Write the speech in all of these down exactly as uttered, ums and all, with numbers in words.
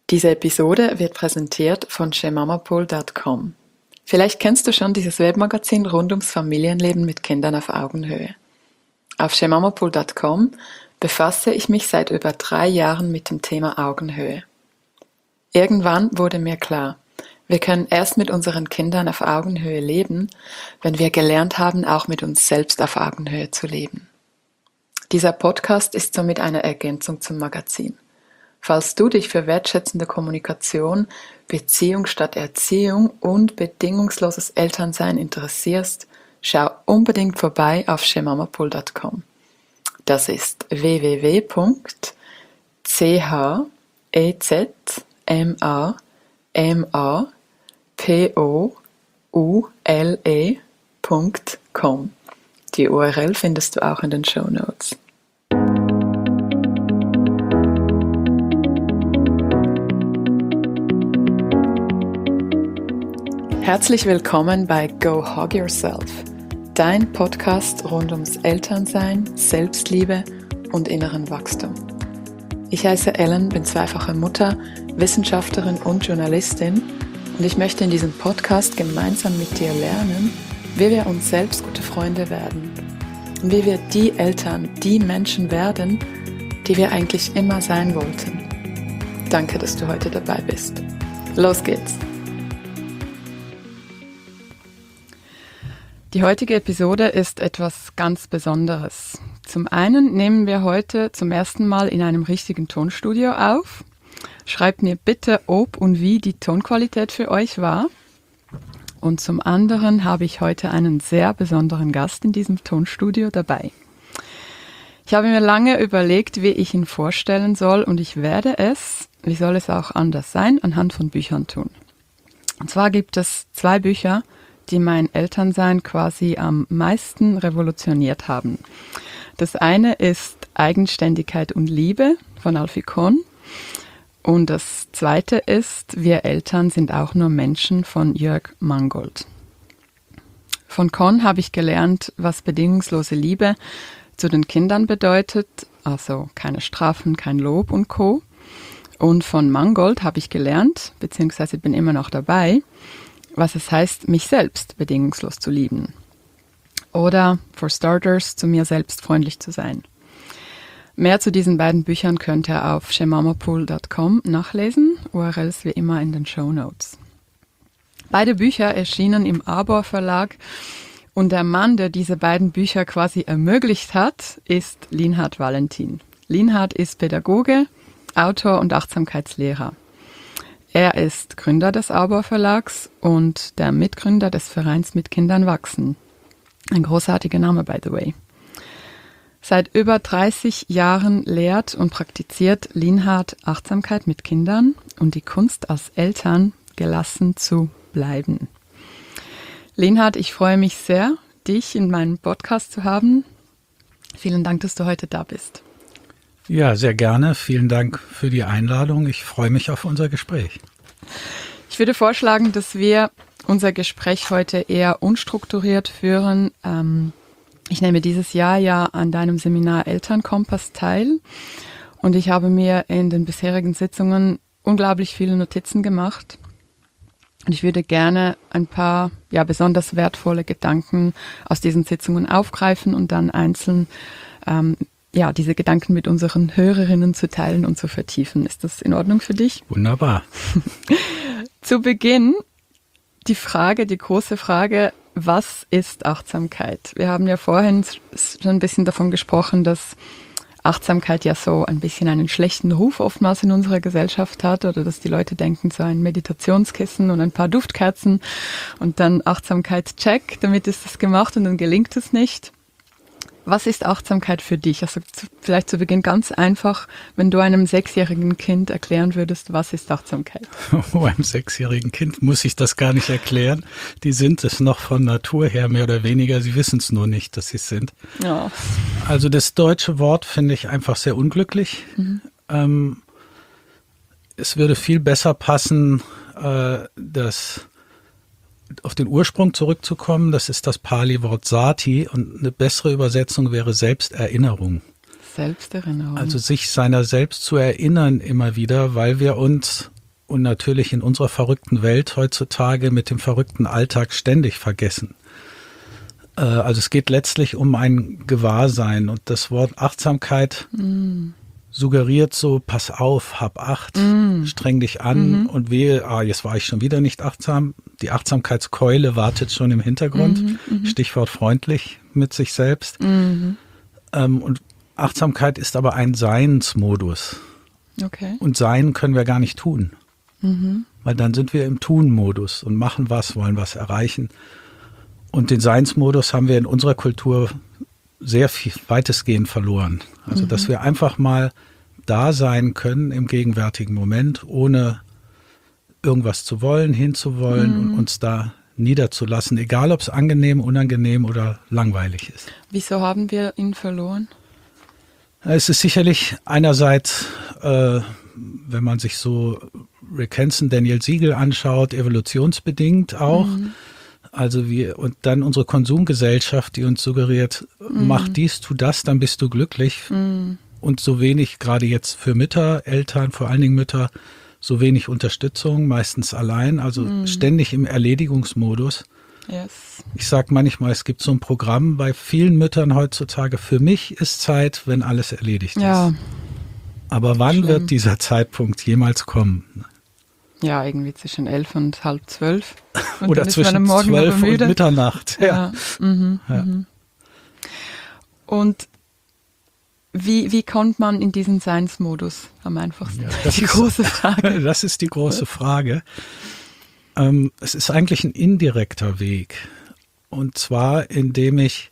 Diese Episode wird präsentiert von shemamapool Punkt com. Vielleicht kennst du schon dieses Webmagazin rund ums Familienleben mit Kindern auf Augenhöhe. Auf shemamapool Punkt com befasse ich mich seit über drei Jahren mit dem Thema Augenhöhe. Irgendwann wurde mir klar, wir können erst mit unseren Kindern auf Augenhöhe leben, wenn wir gelernt haben, auch mit uns selbst auf Augenhöhe zu leben. Dieser Podcast ist somit eine Ergänzung zum Magazin. Falls du dich für wertschätzende Kommunikation, Beziehung statt Erziehung und bedingungsloses Elternsein interessierst, schau unbedingt vorbei auf shemamapool Punkt com. Das ist w w w Punkt shemamapool Punkt com. Die U R L findest du auch in den Shownotes. Herzlich willkommen bei Go Hug Yourself, dein Podcast rund ums Elternsein, Selbstliebe und inneren Wachstum. Ich heiße Ellen, bin zweifache Mutter, Wissenschaftlerin und Journalistin und ich möchte in diesem Podcast gemeinsam mit dir lernen, wie wir uns selbst gute Freunde werden und wie wir die Eltern, die Menschen werden, die wir eigentlich immer sein wollten. Danke, dass du heute dabei bist. Los geht's! Die heutige Episode ist etwas ganz Besonderes. Zum einen nehmen wir heute zum ersten Mal in einem richtigen Tonstudio auf. Schreibt mir bitte, ob und wie die Tonqualität für euch war. Und zum anderen habe ich heute einen sehr besonderen Gast in diesem Tonstudio dabei. Ich habe mir lange überlegt, wie ich ihn vorstellen soll und ich werde es, wie soll es auch anders sein, anhand von Büchern tun. Und zwar gibt es zwei Bücher, die mein Elternsein quasi am meisten revolutioniert haben. Das eine ist Eigenständigkeit und Liebe von Alfie Kohn und das zweite ist Wir Eltern sind auch nur Menschen von Jörg Mangold. Von Kohn habe ich gelernt, was bedingungslose Liebe zu den Kindern bedeutet, also keine Strafen, kein Lob und Co. Und von Mangold habe ich gelernt, beziehungsweise bin immer noch dabei, was es heißt, mich selbst bedingungslos zu lieben. Oder, for starters, zu mir selbst freundlich zu sein. Mehr zu diesen beiden Büchern könnt ihr auf shemamapool Punkt com nachlesen, U R Ls wie immer in den Shownotes. Beide Bücher erschienen im Arbor Verlag und der Mann, der diese beiden Bücher quasi ermöglicht hat, ist Linhard Valentin. Linhard ist Pädagoge, Autor und Achtsamkeitslehrer. Er ist Gründer des Arbor Verlags und der Mitgründer des Vereins Mit Kindern wachsen. Ein großartiger Name, by the way. Seit über dreißig Jahren lehrt und praktiziert Linhard Achtsamkeit mit Kindern und die Kunst als Eltern gelassen zu bleiben. Linhard, ich freue mich sehr, dich in meinem Podcast zu haben. Vielen Dank, dass du heute da bist. Ja, sehr gerne. Vielen Dank für die Einladung. Ich freue mich auf unser Gespräch. Ich würde vorschlagen, dass wir unser Gespräch heute eher unstrukturiert führen. Ähm, ich nehme dieses Jahr ja an deinem Seminar Elternkompass teil und ich habe mir in den bisherigen Sitzungen unglaublich viele Notizen gemacht. Und ich würde gerne ein paar ja besonders wertvolle Gedanken aus diesen Sitzungen aufgreifen und dann einzeln ähm, ja, diese Gedanken mit unseren Hörerinnen zu teilen und zu vertiefen. Ist das in Ordnung für dich? Wunderbar. Zu Beginn die Frage, die große Frage, was ist Achtsamkeit? Wir haben ja vorhin schon ein bisschen davon gesprochen, dass Achtsamkeit ja so ein bisschen einen schlechten Ruf oftmals in unserer Gesellschaft hat oder dass die Leute denken, so ein Meditationskissen und ein paar Duftkerzen und dann Achtsamkeit-Check, damit ist das gemacht und dann gelingt es nicht. Was ist Achtsamkeit für dich? Also zu, vielleicht zu Beginn ganz einfach, wenn du einem sechsjährigen Kind erklären würdest, was ist Achtsamkeit? Oh, einem sechsjährigen Kind muss ich das gar nicht erklären. Die sind es noch von Natur her mehr oder weniger. Sie wissen es nur nicht, dass sie es sind. Ja. Also das deutsche Wort finde ich einfach sehr unglücklich. Mhm. Ähm, es würde viel besser passen, äh, dass auf den Ursprung zurückzukommen, das ist das Pali-Wort Sati und eine bessere Übersetzung wäre Selbsterinnerung. Selbsterinnerung. Also sich seiner selbst zu erinnern immer wieder, weil wir uns und natürlich in unserer verrückten Welt heutzutage mit dem verrückten Alltag ständig vergessen. Äh, also es geht letztlich um ein Gewahrsein und das Wort Achtsamkeit mm. suggeriert so, pass auf, hab Acht, mm. streng dich an mhm. und wehe, ah, jetzt war ich schon wieder nicht achtsam. Die Achtsamkeitskeule wartet schon im Hintergrund, mhm. Stichwort freundlich mit sich selbst. Mhm. Ähm, und Achtsamkeit ist aber ein Seinsmodus. Okay. Und Sein können wir gar nicht tun. Mhm. Weil dann sind wir im Tun-Modus und machen was, wollen was erreichen. Und den Seinsmodus haben wir in unserer Kultur sehr viel, weitestgehend verloren. Also, mhm. dass wir einfach mal da sein können im gegenwärtigen Moment, ohne irgendwas zu wollen, hinzuwollen mhm. und uns da niederzulassen, egal ob es angenehm, unangenehm oder langweilig ist. Wieso haben wir ihn verloren? Es ist sicherlich einerseits, äh, wenn man sich so Rick Hanson, Daniel Siegel anschaut, evolutionsbedingt auch. Mhm. Also wir, und dann unsere Konsumgesellschaft, die uns suggeriert, mhm. mach dies, tu das, dann bist du glücklich. Mhm. Und so wenig, gerade jetzt für Mütter, Eltern, vor allen Dingen Mütter, so wenig Unterstützung, meistens allein, also mhm. ständig im Erledigungsmodus. Yes. Ich sage manchmal, es gibt so ein Programm bei vielen Müttern heutzutage, für mich ist Zeit, wenn alles erledigt ja. ist. Aber wann Schlimm. wird dieser Zeitpunkt jemals kommen? Ja, irgendwie zwischen elf und halb zwölf. Und Oder zwischen zwölf und Mitternacht. Ja. Ja. Mhm, ja. Mhm. Und wie, wie kommt man in diesen Seinsmodus am einfachsten? Ja, das die ist, große Frage. Das ist die große Frage. Ähm, es ist eigentlich ein indirekter Weg. Und zwar, indem ich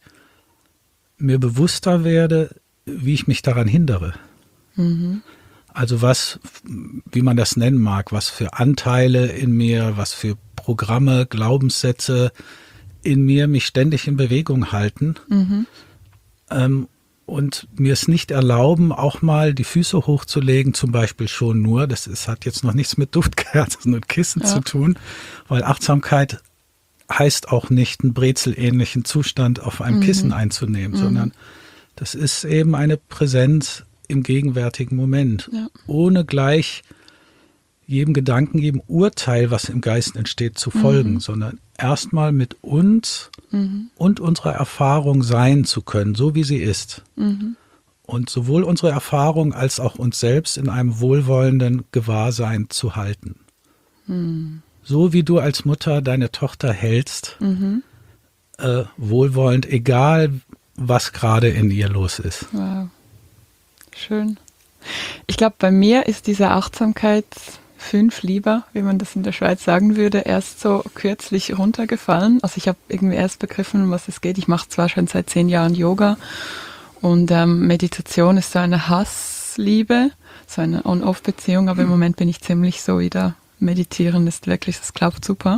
mir bewusster werde, wie ich mich daran hindere. Mhm. Also was, wie man das nennen mag, was für Anteile in mir, was für Programme, Glaubenssätze in mir mich ständig in Bewegung halten. Mhm. Ähm, und mir es nicht erlauben, auch mal die Füße hochzulegen, zum Beispiel schon nur, das ist, hat jetzt noch nichts mit Duftkerzen und Kissen ja. zu tun, weil Achtsamkeit heißt auch nicht, einen brezelähnlichen Zustand auf einem mhm. Kissen einzunehmen, mhm. sondern das ist eben eine Präsenz im gegenwärtigen Moment, ja. ohne gleich jedem Gedanken, jedem Urteil, was im Geist entsteht, zu folgen, mhm. sondern erstmal mit uns mhm. und unserer Erfahrung sein zu können, so wie sie ist. Mhm. Und sowohl unsere Erfahrung als auch uns selbst in einem wohlwollenden Gewahrsein zu halten. Mhm. So wie du als Mutter deine Tochter hältst, mhm. äh, wohlwollend, egal was gerade in ihr los ist. Wow. Schön. Ich glaube, bei mir ist diese Achtsamkeit fünf lieber, wie man das in der Schweiz sagen würde, erst so kürzlich runtergefallen. Also ich habe irgendwie erst begriffen, um was es geht. Ich mache zwar schon seit zehn Jahren Yoga und ähm, Meditation ist so eine Hassliebe, so eine On-Off-Beziehung, aber im Moment bin ich ziemlich so wieder, meditieren ist wirklich, das klappt super.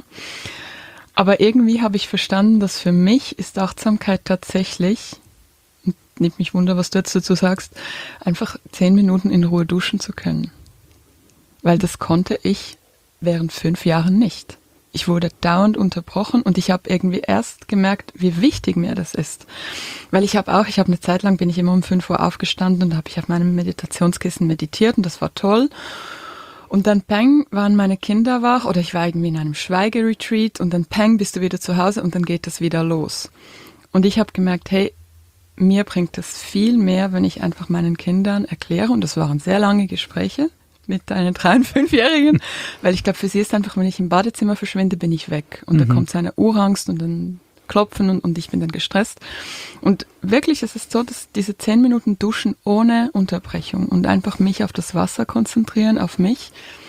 Aber irgendwie habe ich verstanden, dass für mich ist Achtsamkeit tatsächlich, nimmt mich Wunder, was du jetzt dazu sagst, einfach zehn Minuten in Ruhe duschen zu können. Weil das konnte ich während fünf Jahren nicht. Ich wurde dauernd unterbrochen und ich habe irgendwie erst gemerkt, wie wichtig mir das ist. Weil ich habe auch, ich habe eine Zeit lang, bin ich immer um fünf Uhr aufgestanden und habe ich auf meinem Meditationskissen meditiert und das war toll. Und dann peng, waren meine Kinder wach oder ich war irgendwie in einem Schweigeretreat und dann peng, bist du wieder zu Hause und dann geht das wieder los. Und ich habe gemerkt, hey, mir bringt es viel mehr, wenn ich einfach meinen Kindern erkläre, und das waren sehr lange Gespräche mit einer drei- und fünfjährigen, weil ich glaube, für sie ist einfach, wenn ich im Badezimmer verschwinde, bin ich weg. Und mhm. da kommt so eine Urangst und dann klopfen und, und ich bin dann gestresst. Und wirklich ist es so, dass diese zehn Minuten Duschen ohne Unterbrechung und einfach mich auf das Wasser konzentrieren, auf mich,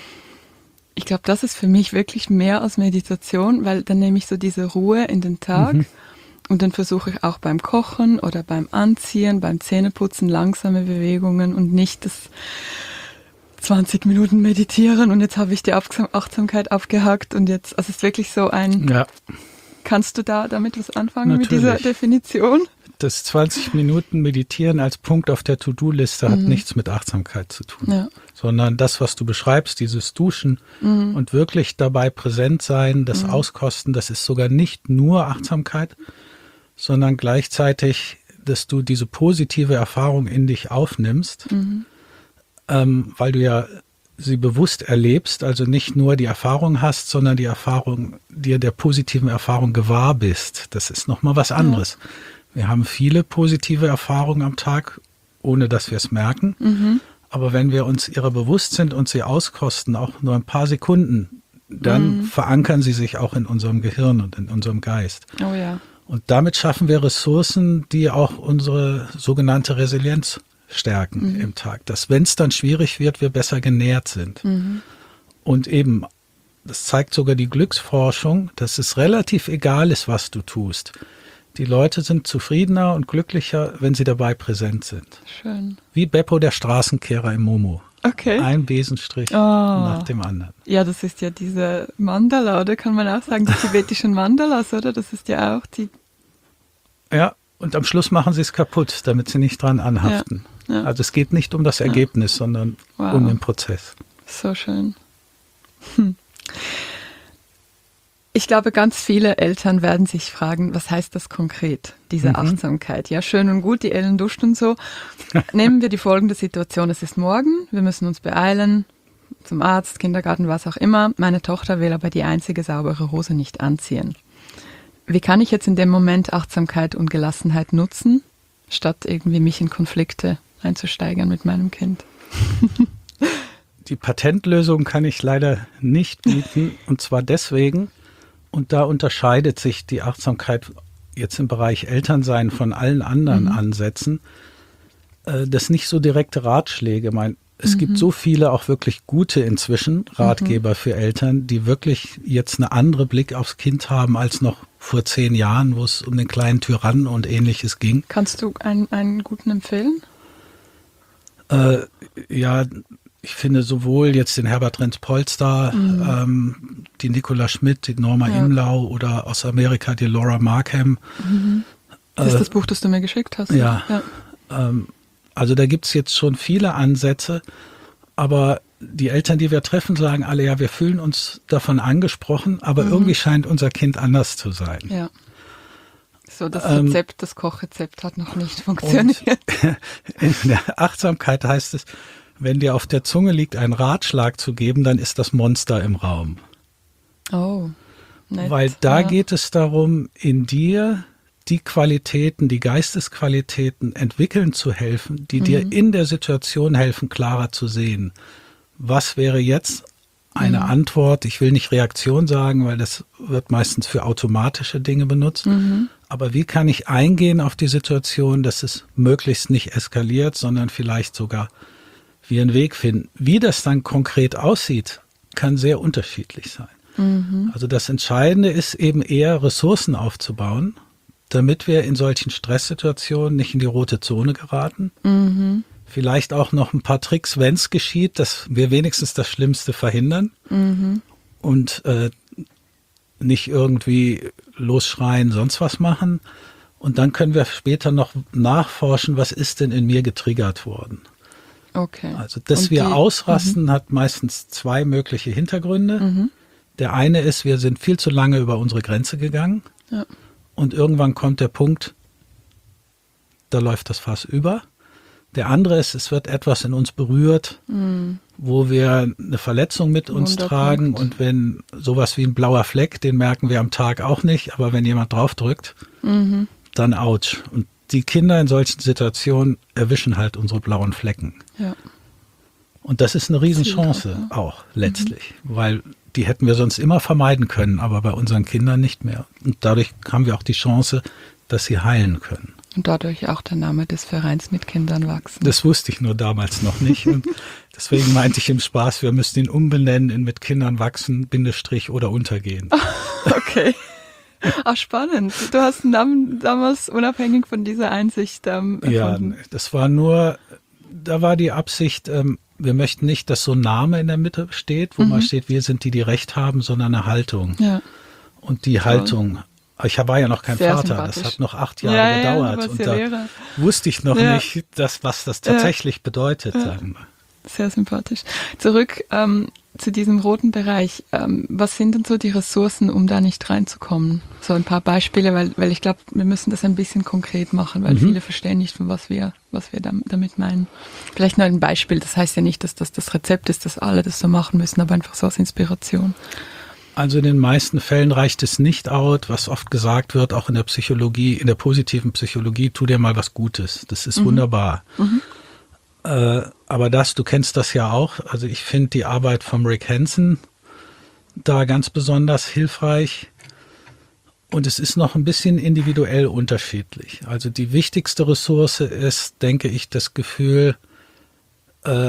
ich glaube, das ist für mich wirklich mehr als Meditation, weil dann nehme ich so diese Ruhe in den Tag mhm. und dann versuche ich auch beim Kochen oder beim Anziehen, beim Zähneputzen langsame Bewegungen und nicht das zwanzig Minuten meditieren und jetzt habe ich die Achtsamkeit abgehakt und jetzt, also es ist wirklich so ein, ja. Kannst du da damit was anfangen Natürlich. Mit dieser Definition? Das zwanzig Minuten Meditieren als Punkt auf der To-Do-Liste hat mhm. nichts mit Achtsamkeit zu tun, ja. sondern das, was du beschreibst, dieses Duschen mhm. und wirklich dabei präsent sein, das mhm. Auskosten, das ist sogar nicht nur Achtsamkeit, sondern gleichzeitig, dass du diese positive Erfahrung in dich aufnimmst, mhm. ähm, weil du ja sie bewusst erlebst, also nicht nur die Erfahrung hast, sondern die Erfahrung, dir der positiven Erfahrung gewahr bist. Das ist nochmal was anderes. Ja. Wir haben viele positive Erfahrungen am Tag, ohne dass wir es merken. Mhm. Aber wenn wir uns ihrer bewusst sind und sie auskosten, auch nur ein paar Sekunden, dann mhm. verankern sie sich auch in unserem Gehirn und in unserem Geist. Oh ja. Und damit schaffen wir Ressourcen, die auch unsere sogenannte Resilienz stärken mhm. im Tag. Dass, wenn es dann schwierig wird, wir besser genährt sind. Mhm. Und eben, das zeigt sogar die Glücksforschung, dass es relativ egal ist, was du tust. Die Leute sind zufriedener und glücklicher, wenn sie dabei präsent sind. Schön. Wie Beppo, der Straßenkehrer im Momo. Okay. Ein Besenstrich oh. nach dem anderen. Ja, das ist ja diese Mandala, oder kann man auch sagen, die tibetischen Mandalas, oder? Das ist ja auch die... Ja, und am Schluss machen sie es kaputt, damit sie nicht dran anhaften. Ja. Ja. Also es geht nicht um das Ergebnis, ja. sondern wow. um den Prozess. So schön. Hm. Ich glaube, ganz viele Eltern werden sich fragen, was heißt das konkret, diese mhm. Achtsamkeit? Ja, schön und gut, die Ellen duscht und so. Nehmen wir die folgende Situation. Es ist morgen, wir müssen uns beeilen, zum Arzt, Kindergarten, was auch immer. Meine Tochter will aber die einzige saubere Hose nicht anziehen. Wie kann ich jetzt in dem Moment Achtsamkeit und Gelassenheit nutzen, statt irgendwie mich in Konflikte einzusteigern mit meinem Kind? Die Patentlösung kann ich leider nicht bieten, und zwar deswegen, und da unterscheidet sich die Achtsamkeit jetzt im Bereich Elternsein von allen anderen mhm. Ansätzen, äh, das nicht so direkte Ratschläge. Mein, es mhm. gibt so viele auch wirklich gute inzwischen Ratgeber mhm. für Eltern, die wirklich jetzt eine andere Blick aufs Kind haben als noch vor zehn Jahren, wo es um den kleinen Tyrannen und Ähnliches ging. Kannst du einen, einen guten empfehlen? Äh, ja, ich finde sowohl jetzt den Herbert Renz-Polster, mhm. ähm, die Nicola Schmidt, die Norma ja. Imlau oder aus Amerika die Laura Markham. Mhm. Das äh, ist das Buch, das du mir geschickt hast. Ja, ja. Ähm, also da gibt es jetzt schon viele Ansätze, aber die Eltern, die wir treffen, sagen alle, ja, wir fühlen uns davon angesprochen, aber mhm. irgendwie scheint unser Kind anders zu sein. Ja. So, das Rezept, ähm, das Kochrezept hat noch nicht funktioniert. In der Achtsamkeit heißt es, wenn dir auf der Zunge liegt, einen Ratschlag zu geben, dann ist das Monster im Raum. Oh, nett. Weil da ja. geht es darum, in dir die Qualitäten, die Geistesqualitäten entwickeln zu helfen, die mhm. dir in der Situation helfen, klarer zu sehen. Was wäre jetzt eine mhm. Antwort? Ich will nicht Reaktion sagen, weil das wird meistens für automatische Dinge benutzt. Mhm. Aber wie kann ich eingehen auf die Situation, dass es möglichst nicht eskaliert, sondern vielleicht sogar wir einen Weg finden. Wie das dann konkret aussieht, kann sehr unterschiedlich sein. Mhm. Also das Entscheidende ist eben eher Ressourcen aufzubauen, damit wir in solchen Stresssituationen nicht in die rote Zone geraten. Mhm. Vielleicht auch noch ein paar Tricks, wenn es geschieht, dass wir wenigstens das Schlimmste verhindern mhm. und äh, nicht irgendwie losschreien, sonst was machen. Und dann können wir später noch nachforschen, was ist denn in mir getriggert worden. Okay. Also, dass und wir die, ausrasten, m- hat meistens zwei mögliche Hintergründe. Mhm. Der eine ist, wir sind viel zu lange über unsere Grenze gegangen. Ja. Und irgendwann kommt der Punkt, da läuft das Fass über. Der andere ist, es wird etwas in uns berührt, mhm. wo wir eine Verletzung mit uns Wunderpunkt. tragen. Und wenn sowas wie ein blauer Fleck, den merken wir am Tag auch nicht, aber wenn jemand draufdrückt, mhm. dann ouch. Und die Kinder in solchen Situationen erwischen halt unsere blauen Flecken. Ja. Und das ist eine Riesenchance Zielgruppe. auch letztlich, mhm. weil die hätten wir sonst immer vermeiden können, aber bei unseren Kindern nicht mehr. Und dadurch haben wir auch die Chance, dass sie heilen können. Und dadurch auch der Name des Vereins Mit Kindern wachsen. Das wusste ich nur damals noch nicht. Und deswegen meinte ich im Spaß, wir müssten ihn umbenennen in Mit Kindern wachsen, Bindestrich oder untergehen. Okay. Ach, spannend. Du hast einen Namen damals unabhängig von dieser Einsicht ähm, erfunden. Ja, das war nur, da war die Absicht, ähm, wir möchten nicht, dass so ein Name in der Mitte steht, wo mhm. mal steht, wir sind die, die Recht haben, sondern eine Haltung. Ja. Und die Haltung, ich war ja noch kein Sehr Vater, das hat noch acht Jahre ja, gedauert. Ja, und da Lehrer. wusste ich noch ja. nicht, dass, was das tatsächlich ja. bedeutet. Ja. Sagen wir. Sehr sympathisch. Zurück ähm, zu diesem roten Bereich. Ähm, was sind denn so die Ressourcen, um da nicht reinzukommen? So ein paar Beispiele, weil, weil ich glaube, wir müssen das ein bisschen konkret machen, weil mhm. viele verstehen nicht, was wir, was wir damit meinen. Vielleicht nur ein Beispiel. Das heißt ja nicht, dass das das Rezept ist, dass alle das so machen müssen, aber einfach so als Inspiration. Also in den meisten Fällen reicht es nicht aus, was oft gesagt wird, auch in der Psychologie, in der positiven Psychologie, tu dir mal was Gutes. Das ist mhm. wunderbar. Mhm. Äh, aber das, du kennst das ja auch, also ich finde die Arbeit von Rick Hanson da ganz besonders hilfreich und es ist noch ein bisschen individuell unterschiedlich. Also die wichtigste Ressource ist, denke ich, das Gefühl, äh,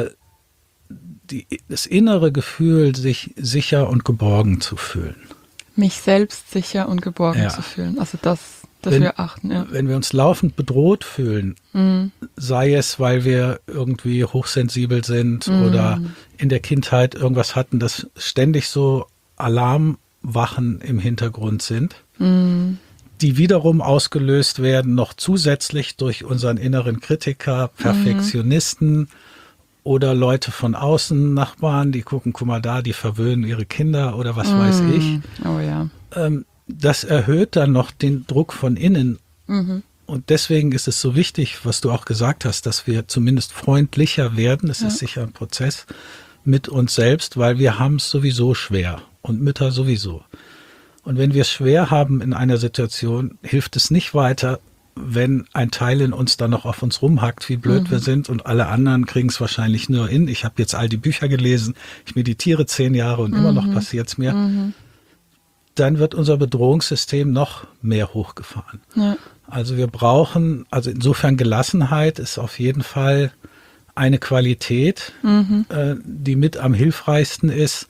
Die, das innere Gefühl, sich sicher und geborgen zu fühlen. Mich selbst sicher und geborgen ja. zu fühlen. Also das, das wenn, wir achten. Ja. Wenn wir uns laufend bedroht fühlen, mhm. sei es, weil wir irgendwie hochsensibel sind mhm. oder in der Kindheit irgendwas hatten, dass ständig so Alarmwachen im Hintergrund sind, mhm. die wiederum ausgelöst werden noch zusätzlich durch unseren inneren Kritiker, Perfektionisten, mhm. oder Leute von außen, Nachbarn, die gucken, guck mal da, die verwöhnen ihre Kinder oder was mm. weiß ich. Oh ja. Ähm, das erhöht dann noch den Druck von innen. Mhm. Und deswegen ist es so wichtig, was du auch gesagt hast, dass wir zumindest freundlicher werden, das ja. ist sicher ein Prozess, mit uns selbst, weil wir haben es sowieso schwer und Mütter sowieso. Und wenn wir es schwer haben in einer Situation, hilft es nicht weiter, wenn ein Teil in uns dann noch auf uns rumhackt, wie blöd mhm. wir sind und alle anderen kriegen es wahrscheinlich nur in. Ich habe jetzt all die Bücher gelesen, ich meditiere zehn Jahre und mhm. immer noch passiert es mir. Mhm. Dann wird unser Bedrohungssystem noch mehr hochgefahren. Ja. Also wir brauchen, also insofern Gelassenheit ist auf jeden Fall eine Qualität, mhm. äh, die mit am hilfreichsten ist,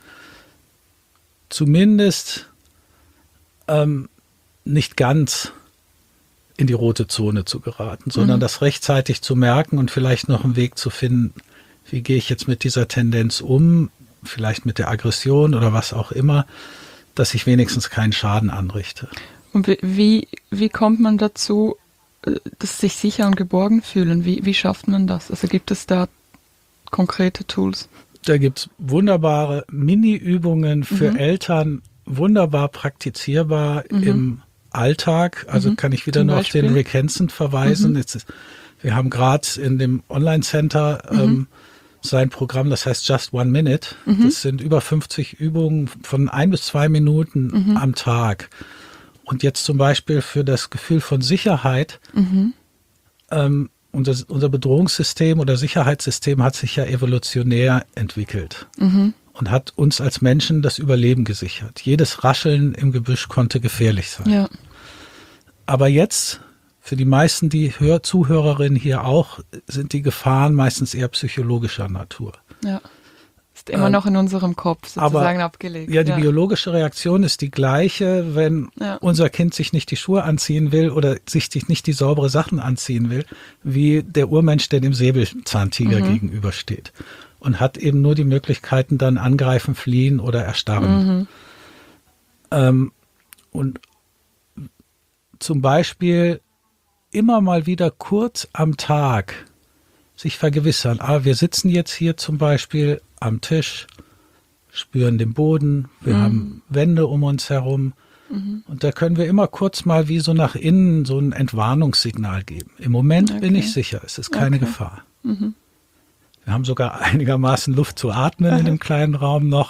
zumindest ähm, nicht ganz in die rote Zone zu geraten, sondern mhm. das rechtzeitig zu merken und vielleicht noch einen Weg zu finden, wie gehe ich jetzt mit dieser Tendenz um, vielleicht mit der Aggression oder was auch immer, dass ich wenigstens keinen Schaden anrichte. Und wie, wie kommt man dazu, dass sich sicher und geborgen fühlen? Wie, wie schafft man das? Also gibt es da konkrete Tools? Da gibt es wunderbare Mini-Übungen für mhm. Eltern, wunderbar praktizierbar mhm. im Alltag, also mhm. kann ich wieder Zum nur Beispiel? auf den Rick Hanson verweisen. Mhm. Jetzt ist, wir haben gerade in dem Online-Center mhm. ähm, sein Programm, das heißt Just One Minute. Mhm. Das sind über fünfzig Übungen von ein bis zwei Minuten mhm. am Tag. Und jetzt zum Beispiel für das Gefühl von Sicherheit, mhm. ähm, unser, unser Bedrohungssystem oder Sicherheitssystem hat sich ja evolutionär entwickelt. Mhm. Und hat uns als Menschen das Überleben gesichert. Jedes Rascheln im Gebüsch konnte gefährlich sein. Ja. Aber jetzt, für die meisten, die Hör- Zuhörerinnen hier auch, sind die Gefahren meistens eher psychologischer Natur. Ja, ist immer ähm, noch in unserem Kopf sozusagen aber, abgelegt. Ja, die ja. biologische Reaktion ist die gleiche, wenn ja. unser Kind sich nicht die Schuhe anziehen will oder sich nicht die saubere Sachen anziehen will, wie der Urmensch, der dem Säbelzahntiger mhm. gegenübersteht. Und hat eben nur die Möglichkeiten, dann angreifen, fliehen oder erstarren. Mhm. Ähm, und zum Beispiel immer mal wieder kurz am Tag sich vergewissern, ah, wir sitzen jetzt hier zum Beispiel am Tisch, spüren den Boden, wir mhm. haben Wände um uns herum mhm. und da können wir immer kurz mal wie so nach innen so ein Entwarnungssignal geben. Im Moment okay. bin ich sicher, es ist keine okay. Gefahr. Mhm. Wir haben sogar einigermaßen Luft zu atmen in dem kleinen Raum noch.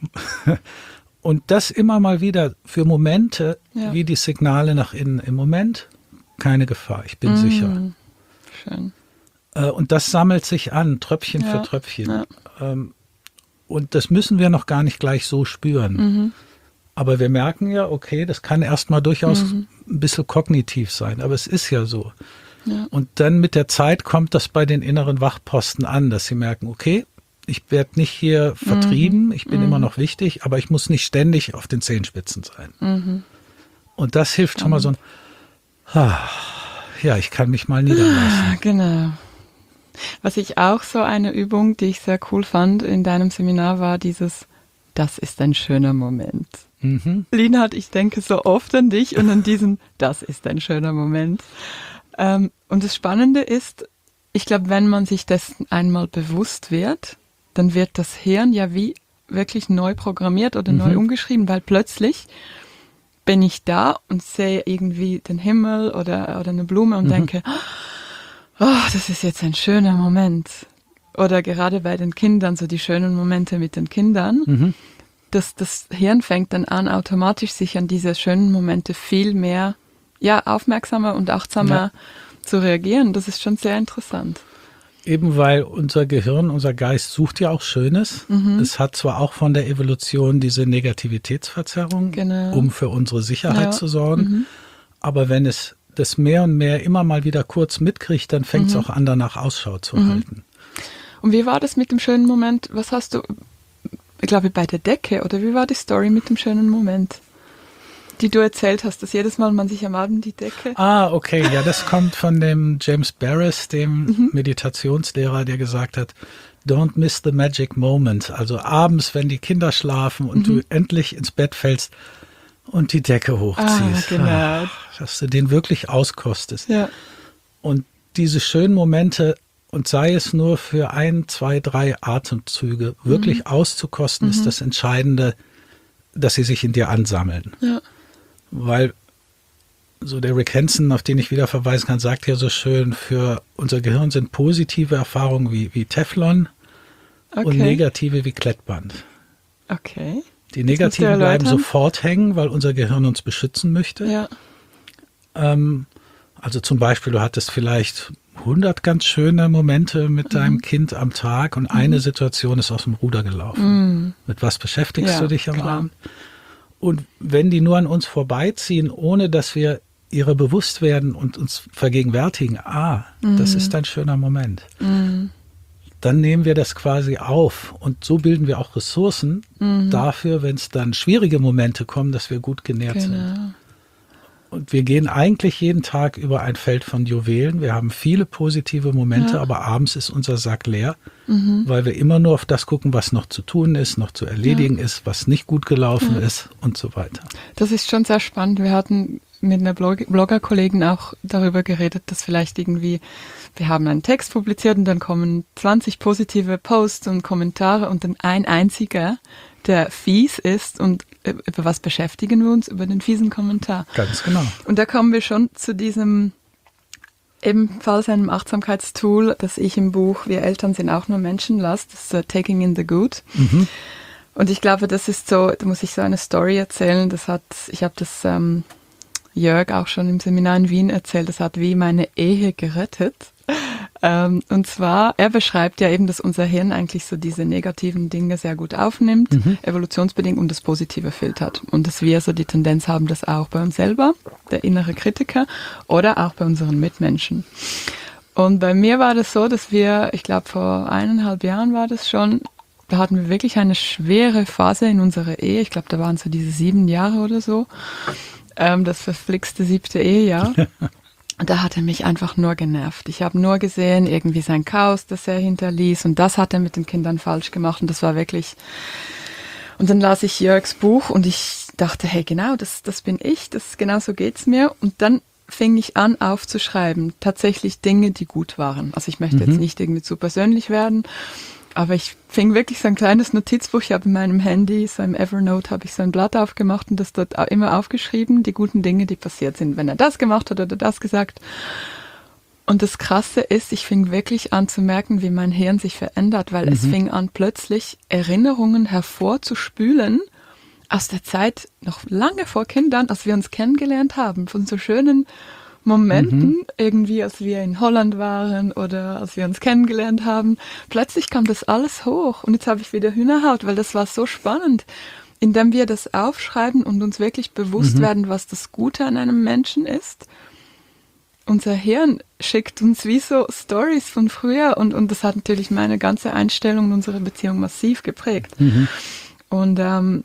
Und das immer mal wieder für Momente, ja. wie die Signale nach innen. Im Moment keine Gefahr, ich bin mm, sicher. Schön. Und das sammelt sich an, Tröpfchen ja. für Tröpfchen. Ja. Und das müssen wir noch gar nicht gleich so spüren. Mhm. Aber wir merken ja, okay, das kann erstmal durchaus mhm. ein bisschen kognitiv sein, aber es ist ja so. Ja. Und dann mit der Zeit kommt das bei den inneren Wachposten an, dass sie merken, okay, ich werde nicht hier vertrieben, mhm. ich bin mhm. immer noch wichtig, aber ich muss nicht ständig auf den Zehenspitzen sein. Mhm. Und das hilft schon mal so ein, ah, ja, ich kann mich mal niederlassen. Genau. Was ich auch so eine Übung, die ich sehr cool fand in deinem Seminar, war dieses, das ist ein schöner Moment. Mhm. Linhard, ich denke so oft an dich und an diesen, das ist ein schöner Moment. Ähm, und das Spannende ist, ich glaube, wenn man sich dessen einmal bewusst wird, dann wird das Hirn ja wie wirklich neu programmiert oder Mhm. neu umgeschrieben, weil plötzlich bin ich da und sehe irgendwie den Himmel oder, oder eine Blume und Mhm. denke, oh, das ist jetzt ein schöner Moment. Oder gerade bei den Kindern, so die schönen Momente mit den Kindern. Mhm. Das, das Hirn fängt dann an, automatisch sich an diese schönen Momente viel mehr, ja, aufmerksamer und achtsamer Ja. zu reagieren. Das ist schon sehr interessant. Eben weil unser Gehirn, unser Geist sucht ja auch Schönes. Mhm. Es hat zwar auch von der Evolution diese Negativitätsverzerrung, Genau. um für unsere Sicherheit Ja. zu sorgen. Mhm. Aber wenn es das mehr und mehr immer mal wieder kurz mitkriegt, dann fängt es Mhm. auch an, danach Ausschau zu Mhm. halten. Und wie war das mit dem schönen Moment? Was hast du, ich glaube, bei der Decke, oder wie war die Story mit dem schönen Moment, die du erzählt hast, dass jedes Mal man sich am Abend die Decke... Ah, okay. Ja, das kommt von dem James Barris, dem Mhm. Meditationslehrer, der gesagt hat, don't miss the magic moment. Also abends, wenn die Kinder schlafen und Mhm. du endlich ins Bett fällst und die Decke hochziehst. Ah, genau. Ah, dass du den wirklich auskostest. Ja. Und diese schönen Momente, und sei es nur für ein, zwei, drei Atemzüge, wirklich Mhm. auszukosten, Mhm. ist das Entscheidende, dass sie sich in dir ansammeln. Ja. Weil so der Rick Hanson, auf den ich wieder verweisen kann, sagt ja so schön, für unser Gehirn sind positive Erfahrungen wie, wie Teflon Okay. und negative wie Klettband. Okay. Die Das musst du negativen bleiben erläutern. sofort hängen, weil unser Gehirn uns beschützen möchte. Ja. Ähm, also zum Beispiel, du hattest vielleicht hundert ganz schöne Momente mit deinem Mhm. Kind am Tag und eine Situation ist aus dem Ruder gelaufen. Mhm. Mit was beschäftigst Ja, du dich am klar. Abend? Und wenn die nur an uns vorbeiziehen, ohne dass wir ihrer bewusst werden und uns vergegenwärtigen, ah, das Mhm. ist ein schöner Moment, Mhm. dann nehmen wir das quasi auf. Und so bilden wir auch Ressourcen Mhm. dafür, wenn es dann schwierige Momente kommen, dass wir gut genährt sind. Genau. Und wir gehen eigentlich jeden Tag über ein Feld von Juwelen. Wir haben viele positive Momente, Ja. aber abends ist unser Sack leer, Mhm. weil wir immer nur auf das gucken, was noch zu tun ist, noch zu erledigen ist, was nicht gut gelaufen Ja. ist und so weiter. Das ist schon sehr spannend. Wir hatten mit einer Blog Bloggerkollegin auch darüber geredet, dass vielleicht irgendwie, wir haben einen Text publiziert und dann kommen zwanzig positive Posts und Kommentare und dann ein einziger, der fies ist, und über was beschäftigen wir uns? Über den fiesen Kommentar. Ganz genau. Und da kommen wir schon zu diesem ebenfalls einem Achtsamkeitstool, das ich im Buch Wir Eltern sind auch nur Menschen lasse, das ist uh, Taking in the Good. Mhm. Und ich glaube, das ist so, da muss ich so eine Story erzählen, das hat, ich habe das ähm, Jörg auch schon im Seminar in Wien erzählt, das hat wie meine Ehe gerettet. Ähm, und zwar, er beschreibt ja eben, dass unser Hirn eigentlich so diese negativen Dinge sehr gut aufnimmt, Mhm. evolutionsbedingt, und das Positive filtert. Und dass wir so die Tendenz haben, das auch bei uns selber, der innere Kritiker, oder auch bei unseren Mitmenschen. Und bei mir war das so, dass wir, ich glaube vor eineinhalb Jahren war das schon, da hatten wir wirklich eine schwere Phase in unserer Ehe. Ich glaube, da waren so diese sieben Jahre oder so. Ähm, das verflixte siebte Ehejahr. Und da hat er mich einfach nur genervt. Ich habe nur gesehen, irgendwie sein Chaos, das er hinterließ. Und das hat er mit den Kindern falsch gemacht. Und das war wirklich... Und dann las ich Jörgs Buch und ich dachte, hey, genau, das, das bin ich. Das, genau so geht's mir. Und dann fing ich an, aufzuschreiben. Tatsächlich Dinge, die gut waren. Also ich möchte Mhm. jetzt nicht irgendwie zu persönlich werden. Aber ich fing wirklich so ein kleines Notizbuch. Ich habe in meinem Handy, so im Evernote, habe ich so ein Blatt aufgemacht und das dort au- immer aufgeschrieben, die guten Dinge, die passiert sind, wenn er das gemacht hat oder das gesagt. Und das Krasse ist, ich fing wirklich an zu merken, wie mein Hirn sich verändert, weil es Mhm. fing an, plötzlich Erinnerungen hervorzuspülen aus der Zeit noch lange vor Kindern, als wir uns kennengelernt haben, von so schönen Momenten, Mhm. irgendwie als wir in Holland waren oder als wir uns kennengelernt haben. Plötzlich kam das alles hoch und jetzt habe ich wieder Hühnerhaut, weil das war so spannend, indem wir das aufschreiben und uns wirklich bewusst Mhm. werden, was das Gute an einem Menschen ist. Unser Hirn schickt uns wie so Stories von früher und, und das hat natürlich meine ganze Einstellung und unsere Beziehung massiv geprägt. Mhm. Und ähm,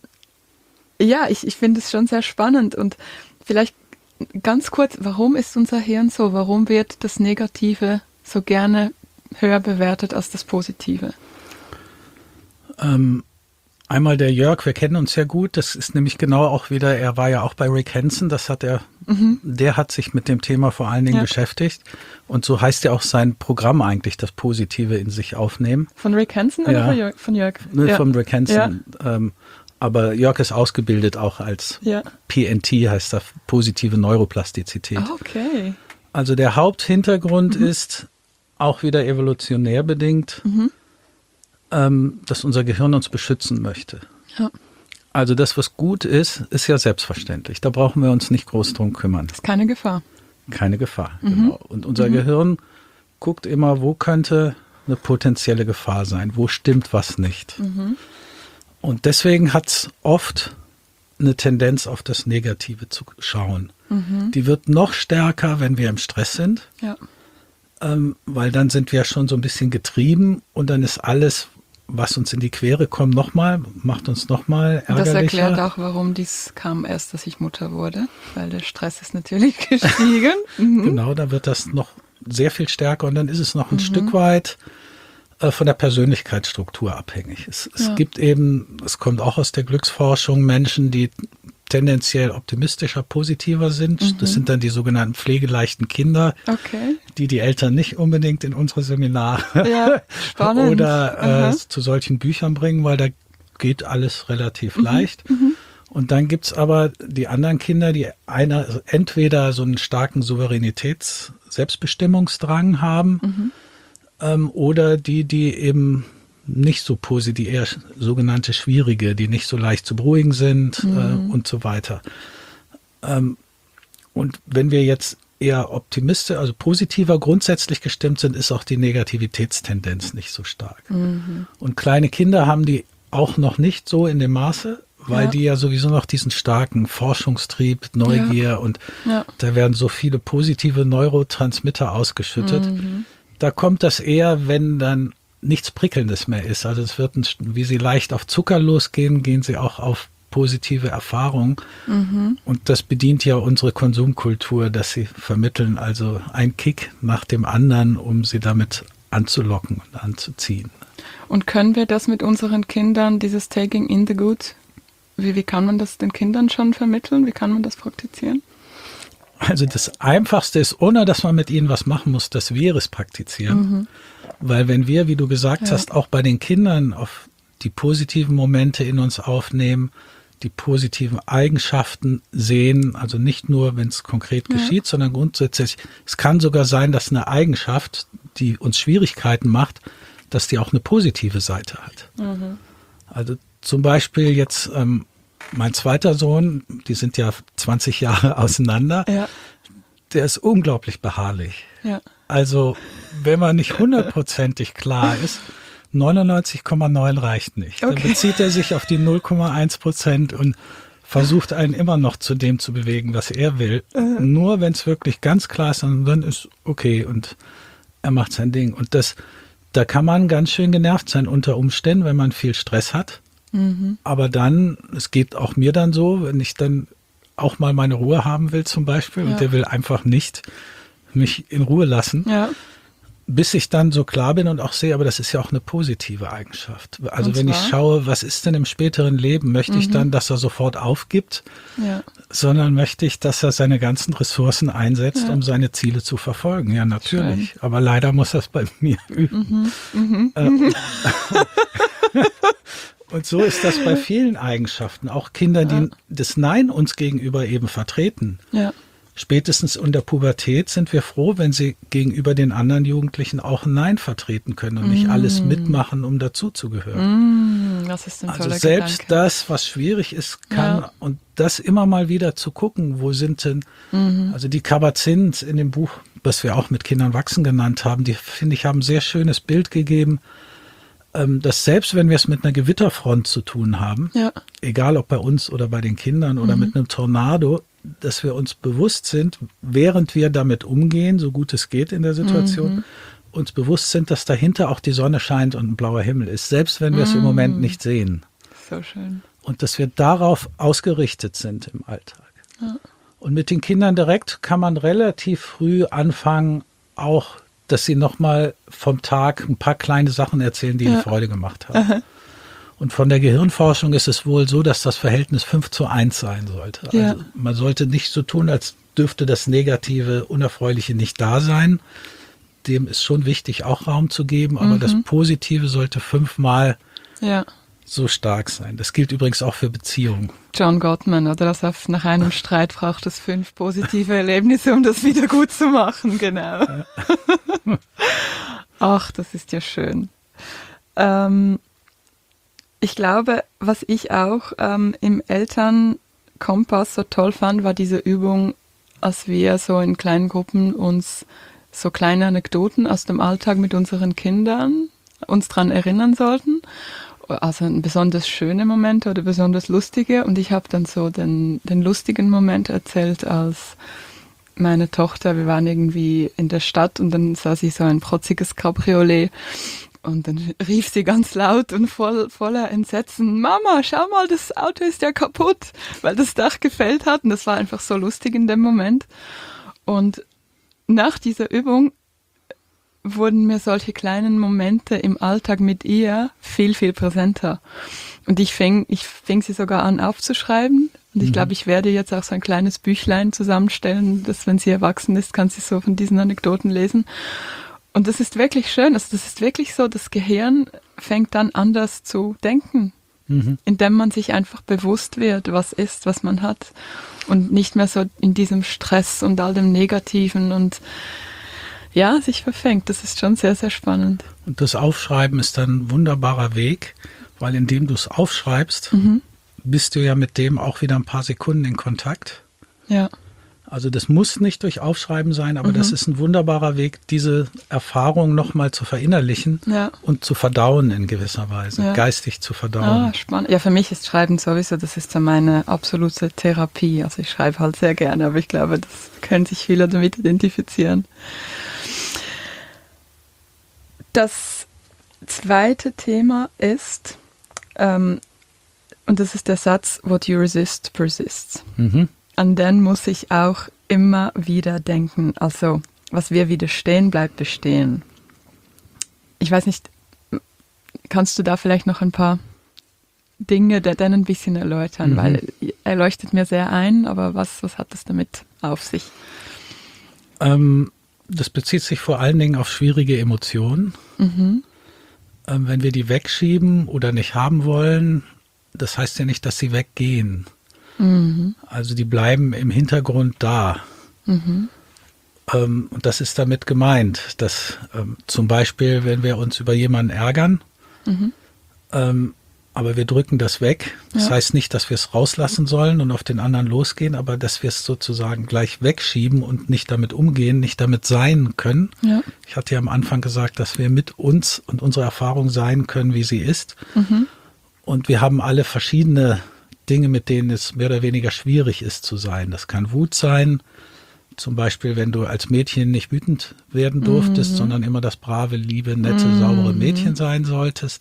ja, ich, ich finde es schon sehr spannend und vielleicht ganz kurz, warum ist unser Hirn so? Warum wird das Negative so gerne höher bewertet als das Positive? Ähm, Einmal der Jörg, wir kennen uns ja gut, das ist nämlich genau auch wieder, er war ja auch bei Rick Hansen, das hat er, mhm. der hat sich mit dem Thema vor allen Dingen ja. beschäftigt und so heißt ja auch sein Programm eigentlich, das Positive in sich aufnehmen. Von Rick Hansen ja. oder von Jörg? Von Jörg? Ne, ja. Von Rick Hansen, ja. ähm, aber Jörg ist ausgebildet auch als ja. P N T, heißt das, positive Neuroplastizität. Oh, okay. Also der Haupthintergrund mhm. ist auch wieder evolutionär bedingt, mhm. ähm, dass unser Gehirn uns beschützen möchte. Ja. Also das, was gut ist, ist ja selbstverständlich. Da brauchen wir uns nicht groß drum kümmern. Das ist keine Gefahr. Keine Gefahr, mhm. genau. Und unser mhm. Gehirn guckt immer, wo könnte eine potenzielle Gefahr sein, wo stimmt was nicht. Mhm. Und deswegen hat es oft eine Tendenz, auf das Negative zu schauen. Mhm. Die wird noch stärker, wenn wir im Stress sind, ja. ähm, weil dann sind wir schon so ein bisschen getrieben und dann ist alles, was uns in die Quere kommt, nochmal, macht uns nochmal ärgerlicher. Das erklärt auch, warum dies kam erst, dass ich Mutter wurde, weil der Stress ist natürlich gestiegen. Mhm. Genau, da wird das noch sehr viel stärker und dann ist es noch ein mhm. Stück weit von der Persönlichkeitsstruktur abhängig. Es, es ja. gibt eben, es kommt auch aus der Glücksforschung, Menschen, die tendenziell optimistischer, positiver sind. Mhm. Das sind dann die sogenannten pflegeleichten Kinder, okay. die die Eltern nicht unbedingt in unsere Seminare ja, spannend. oder äh, zu solchen Büchern bringen, weil da geht alles relativ mhm. leicht. Mhm. Und dann gibt's aber die anderen Kinder, die einer, also entweder so einen starken Souveränitäts-, Selbstbestimmungsdrang haben, mhm. Ähm, oder die, die eben nicht so positiv, die eher sogenannte Schwierige, die nicht so leicht zu beruhigen sind mhm. äh, und so weiter. Ähm, und wenn wir jetzt eher optimistisch, also positiver grundsätzlich gestimmt sind, ist auch die Negativitätstendenz nicht so stark. Mhm. Und kleine Kinder haben die auch noch nicht so in dem Maße, weil ja. die ja sowieso noch diesen starken Forschungstrieb, Neugier ja. und ja. da werden so viele positive Neurotransmitter ausgeschüttet. Mhm. Da kommt das eher, wenn dann nichts Prickelndes mehr ist. Also es wird, ein, wie sie leicht auf Zucker losgehen, gehen sie auch auf positive Erfahrungen. Mhm. Und das bedient ja unsere Konsumkultur, dass sie vermitteln, also ein Kick nach dem anderen, um sie damit anzulocken und anzuziehen. Und können wir das mit unseren Kindern, dieses Taking in the Good, wie, wie kann man das den Kindern schon vermitteln? Wie kann man das praktizieren? Also das Einfachste ist, ohne dass man mit ihnen was machen muss, dass wir es praktizieren. Mhm. Weil wenn wir, wie du gesagt ja. hast, auch bei den Kindern auf die positiven Momente in uns aufnehmen, die positiven Eigenschaften sehen, also nicht nur, wenn es konkret ja. geschieht, sondern grundsätzlich, es kann sogar sein, dass eine Eigenschaft, die uns Schwierigkeiten macht, dass die auch eine positive Seite hat. Mhm. Also zum Beispiel jetzt ähm, mein zweiter Sohn, die sind ja zwanzig Jahre auseinander, ja. der ist unglaublich beharrlich. Ja. Also wenn man nicht hundertprozentig klar ist, neunundneunzig Komma neun reicht nicht. Okay. Dann bezieht er sich auf die null Komma eins Prozent und versucht einen immer noch zu dem zu bewegen, was er will. Uh-huh. Nur wenn es wirklich ganz klar ist, dann ist okay und er macht sein Ding. Und das, da kann man ganz schön genervt sein unter Umständen, wenn man viel Stress hat. Mhm. Aber dann, es geht auch mir dann so, wenn ich dann auch mal meine Ruhe haben will zum Beispiel ja. und der will einfach nicht mich in Ruhe lassen, ja. bis ich dann so klar bin und auch sehe, aber das ist ja auch eine positive Eigenschaft. Also wenn ich schaue, was ist denn im späteren Leben, möchte mhm. ich dann, dass er sofort aufgibt, ja. sondern möchte ich, dass er seine ganzen Ressourcen einsetzt, ja. um seine Ziele zu verfolgen. Ja, natürlich. Schön. Aber leider muss das bei mir üben. Mhm. Mhm. Äh, mhm. Und so ist das bei vielen Eigenschaften. Auch Kinder, die ja. das Nein uns gegenüber eben vertreten. Ja. Spätestens in der Pubertät sind wir froh, wenn sie gegenüber den anderen Jugendlichen auch ein Nein vertreten können und mm. nicht alles mitmachen, um dazuzugehören. Mm, das ist ein toller Also selbst Gedanke. Das, was schwierig ist, kann ja. und das immer mal wieder zu gucken, wo sind denn, mhm. also die Kabat-Zins in dem Buch, was wir auch mit Kindern wachsen genannt haben, die, finde ich, haben ein sehr schönes Bild gegeben, dass selbst wenn wir es mit einer Gewitterfront zu tun haben, ja. egal ob bei uns oder bei den Kindern oder mhm. mit einem Tornado, dass wir uns bewusst sind, während wir damit umgehen, so gut es geht in der Situation, mhm. uns bewusst sind, dass dahinter auch die Sonne scheint und ein blauer Himmel ist, selbst wenn wir es mhm. im Moment nicht sehen. So schön. Und dass wir darauf ausgerichtet sind im Alltag. Ja. Und mit den Kindern direkt kann man relativ früh anfangen, auch dass sie nochmal vom Tag ein paar kleine Sachen erzählen, die ja. ihnen Freude gemacht haben. Aha. Und von der Gehirnforschung ist es wohl so, dass das Verhältnis fünf zu eins sein sollte. Ja. Also man sollte nicht so tun, als dürfte das Negative, Unerfreuliche nicht da sein. Dem ist schon wichtig, auch Raum zu geben, aber mhm. das Positive sollte fünfmal ja. so stark sein. Das gilt übrigens auch für Beziehungen. John Gottman, oder? Das auf, nach einem Streit braucht es fünf positive Erlebnisse, um das wieder gut zu machen, genau. Ja. Ach, das ist ja schön. Ähm, ich glaube, was ich auch ähm, im Elternkompass so toll fand, war diese Übung, als wir so in kleinen Gruppen uns so kleine Anekdoten aus dem Alltag mit unseren Kindern uns dran erinnern sollten. Also besonders schöne Momente oder besonders lustige. Und ich habe dann so den, den lustigen Moment erzählt, als meine Tochter, wir waren irgendwie in der Stadt und dann sah sie so ein protziges Cabriolet und dann rief sie ganz laut und voll, voller Entsetzen, Mama, schau mal, das Auto ist ja kaputt, weil das Dach gefällt hat. Und das war einfach so lustig in dem Moment. Und nach dieser Übung wurden mir solche kleinen Momente im Alltag mit ihr viel, viel präsenter. Und ich fing, ich fing sie sogar an aufzuschreiben. Und ich mhm. glaube, ich werde jetzt auch so ein kleines Büchlein zusammenstellen, dass, wenn sie erwachsen ist, kann sie so von diesen Anekdoten lesen. Und das ist wirklich schön. Also das ist wirklich so, das Gehirn fängt dann anders zu denken, mhm. indem man sich einfach bewusst wird, was ist, was man hat. Und nicht mehr so in diesem Stress und all dem Negativen und ja, sich verfängt. Das ist schon sehr, sehr spannend. Und das Aufschreiben ist dann ein wunderbarer Weg, weil indem du es aufschreibst, mhm. bist du ja mit dem auch wieder ein paar Sekunden in Kontakt. Ja. Also das muss nicht durch Aufschreiben sein, aber mhm. das ist ein wunderbarer Weg, diese Erfahrung nochmal zu verinnerlichen ja. und zu verdauen in gewisser Weise, ja. geistig zu verdauen. Ah, spannend. Ja, für mich ist Schreiben sowieso, das ist so meine absolute Therapie. Also ich schreibe halt sehr gerne, aber ich glaube, das können sich viele damit identifizieren. Das zweite Thema ist, ähm, und das ist der Satz, what you resist persists. Mhm. An den muss ich auch immer wieder denken. Also, was wir widerstehen, bleibt bestehen. Ich weiß nicht, kannst du da vielleicht noch ein paar Dinge dann ein bisschen erläutern? Mhm. Weil er leuchtet mir sehr ein, aber was, was hat das damit auf sich? Ähm, das bezieht sich vor allen Dingen auf schwierige Emotionen. Mhm. Ähm, wenn wir die wegschieben oder nicht haben wollen, das heißt ja nicht, dass sie weggehen. Mhm. Also die bleiben im Hintergrund da. Mhm. Ähm, und das ist damit gemeint, dass ähm, zum Beispiel, wenn wir uns über jemanden ärgern, mhm. ähm, aber wir drücken das weg. Das ja. heißt nicht, dass wir es rauslassen sollen und auf den anderen losgehen, aber dass wir es sozusagen gleich wegschieben und nicht damit umgehen, nicht damit sein können. Ja. Ich hatte ja am Anfang gesagt, dass wir mit uns und unserer Erfahrung sein können, wie sie ist. Mhm. Und wir haben alle verschiedene Dinge, mit denen es mehr oder weniger schwierig ist zu sein. Das kann Wut sein, zum Beispiel, wenn du als Mädchen nicht wütend werden durftest, mhm. sondern immer das brave, liebe, nette, mhm. saubere Mädchen sein solltest.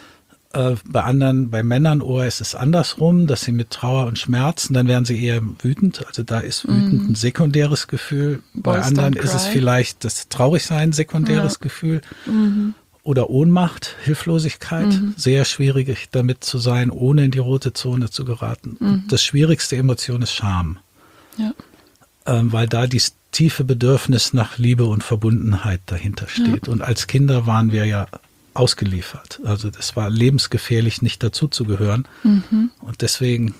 Äh, bei anderen, bei Männern oh, ist es andersrum, dass sie mit Trauer und Schmerzen, dann werden sie eher wütend. Also da ist wütend mhm. ein sekundäres Gefühl. Boys bei anderen ist es vielleicht das Traurigsein, ein sekundäres ja. Gefühl. Mhm. Oder Ohnmacht, Hilflosigkeit, mhm. sehr schwierig damit zu sein, ohne in die rote Zone zu geraten. Mhm. Und das schwierigste Emotion ist Scham, ja. ähm, weil da dieses tiefe Bedürfnis nach Liebe und Verbundenheit dahinter steht. Ja. Und als Kinder waren wir ja ausgeliefert. Also das war lebensgefährlich, nicht dazuzugehören. Mhm. Und deswegen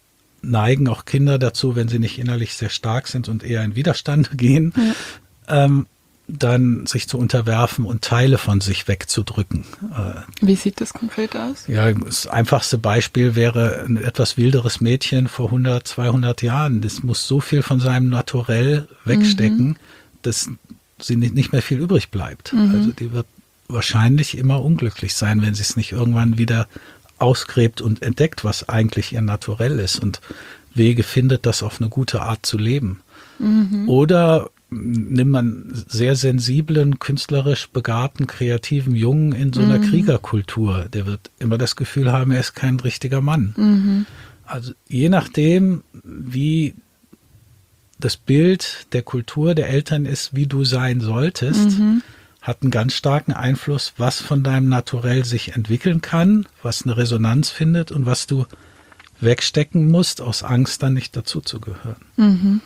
neigen auch Kinder dazu, wenn sie nicht innerlich sehr stark sind und eher in Widerstand gehen, ja. ähm, dann sich zu unterwerfen und Teile von sich wegzudrücken. Wie sieht das konkret aus? Ja, das einfachste Beispiel wäre ein etwas wilderes Mädchen vor hundert, zweihundert Jahren. Das muss so viel von seinem Naturell wegstecken, mhm. dass sie nicht, nicht mehr viel übrig bleibt. Mhm. Also die wird wahrscheinlich immer unglücklich sein, wenn sie es nicht irgendwann wieder ausgräbt und entdeckt, was eigentlich ihr Naturell ist und Wege findet, das auf eine gute Art zu leben. Mhm. Oder nimmt man sehr sensiblen, künstlerisch begabten, kreativen Jungen in so einer mhm. Kriegerkultur. Der wird immer das Gefühl haben, er ist kein richtiger Mann. Mhm. Also je nachdem, wie das Bild der Kultur der Eltern ist, wie du sein solltest, mhm. hat einen ganz starken Einfluss, was von deinem Naturell sich entwickeln kann, was eine Resonanz findet und was du wegstecken musst, aus Angst dann nicht dazuzugehören. Mhm.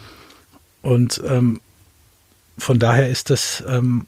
Und ähm, von daher ist das ähm,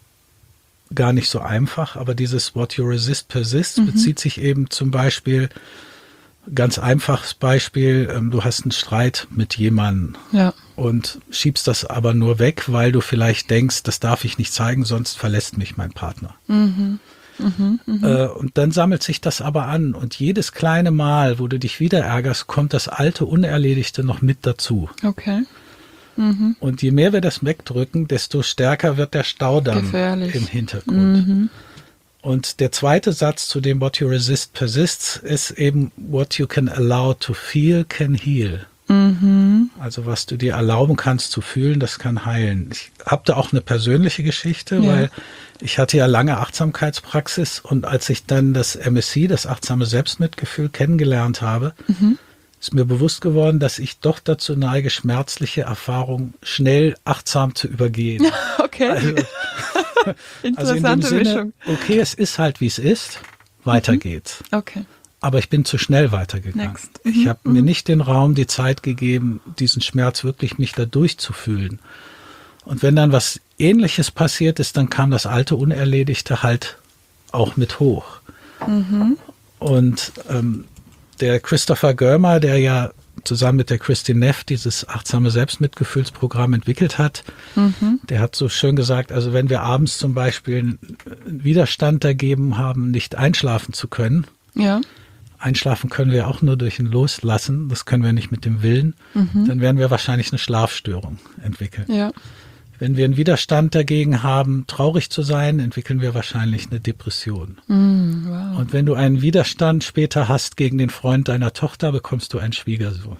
gar nicht so einfach, aber dieses What you resist persists mhm. bezieht sich eben zum Beispiel, ganz einfaches Beispiel, ähm, du hast einen Streit mit jemandem ja. und schiebst das aber nur weg, weil du vielleicht denkst, das darf ich nicht zeigen, sonst verlässt mich mein Partner. Mhm. Mhm, äh, und dann sammelt sich das aber an und jedes kleine Mal, wo du dich wieder ärgerst, kommt das alte Unerledigte noch mit dazu. Okay. Mhm. Und je mehr wir das wegdrücken, desto stärker wird der Staudamm Gefährlich. im Hintergrund. Mhm. Und der zweite Satz zu dem What you resist persists ist eben What you can allow to feel can heal. Mhm. Also was du dir erlauben kannst zu fühlen, das kann heilen. Ich habe da auch eine persönliche Geschichte, ja. weil ich hatte ja lange Achtsamkeitspraxis und als ich dann das M S C, das achtsame Selbstmitgefühl, kennengelernt habe, mhm. ist mir bewusst geworden, dass ich doch dazu neige, schmerzliche Erfahrungen schnell achtsam zu übergehen. Okay. Also, interessante also in dem Sinne, Mischung. Okay, es ist halt, wie es ist, weiter mhm. geht's. Okay. Aber ich bin zu schnell weitergegangen. Next. Ich Mhm. habe mir nicht den Raum, die Zeit gegeben, diesen Schmerz wirklich mich da durchzufühlen. Und wenn dann was Ähnliches passiert ist, dann kam das alte Unerledigte halt auch mit hoch. Mhm. Und ähm, der Christopher Germer, der ja zusammen mit der Christine Neff dieses achtsame Selbstmitgefühlsprogramm entwickelt hat, mhm. der hat so schön gesagt, also wenn wir abends zum Beispiel einen Widerstand dagegen haben, nicht einschlafen zu können, ja. Einschlafen können wir auch nur durch ein Loslassen, das können wir nicht mit dem Willen, mhm. dann werden wir wahrscheinlich eine Schlafstörung entwickeln. Ja. Wenn wir einen Widerstand dagegen haben, traurig zu sein, entwickeln wir wahrscheinlich eine Depression. Mm, wow. Und wenn du einen Widerstand später hast gegen den Freund deiner Tochter, bekommst du einen Schwiegersohn.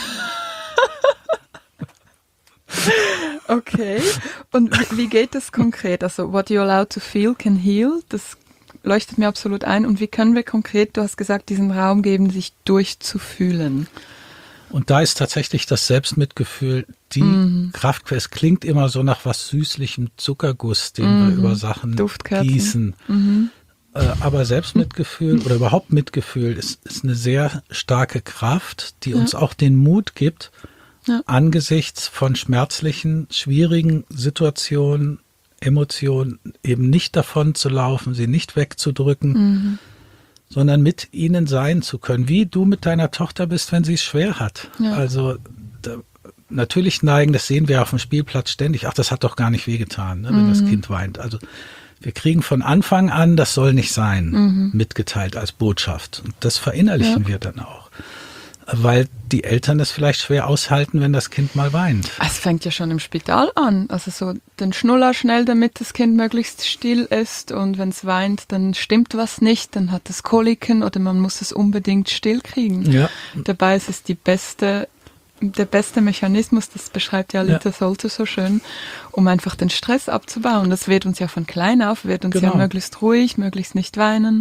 Okay. Und wie, wie geht das konkret? Also, what you allow to feel can heal, das leuchtet mir absolut ein. Und wie können wir konkret, du hast gesagt, diesen Raum geben, sich durchzufühlen? Und da ist tatsächlich das Selbstmitgefühl die mhm. Kraftquelle. Es klingt immer so nach was Süßlichem Zuckerguss, den mhm. wir über Sachen gießen. Mhm. Äh, aber Selbstmitgefühl oder überhaupt Mitgefühl ist, ist eine sehr starke Kraft, die ja. uns auch den Mut gibt, ja. angesichts von schmerzlichen, schwierigen Situationen, Emotionen eben nicht davon zu laufen, sie nicht wegzudrücken, mhm. sondern mit ihnen sein zu können, wie du mit deiner Tochter bist, wenn sie es schwer hat. Ja. Also da, natürlich neigen, das sehen wir auf dem Spielplatz ständig, ach, das hat doch gar nicht wehgetan, ne, wenn mhm. das Kind weint. Also wir kriegen von Anfang an, das soll nicht sein, mhm. mitgeteilt als Botschaft. Und das verinnerlichen ja. wir dann auch. Weil die Eltern es vielleicht schwer aushalten, wenn das Kind mal weint. Es fängt ja schon im Spital an. Also so den Schnuller schnell, damit das Kind möglichst still ist. Und wenn es weint, dann stimmt was nicht. Dann hat es Koliken oder man muss es unbedingt still kriegen. Ja. Dabei ist es die beste, der beste Mechanismus, das beschreibt ja Alita ja. Solter so schön, um einfach den Stress abzubauen. Das wird uns ja von klein auf, wird uns genau. ja möglichst ruhig, möglichst nicht weinen.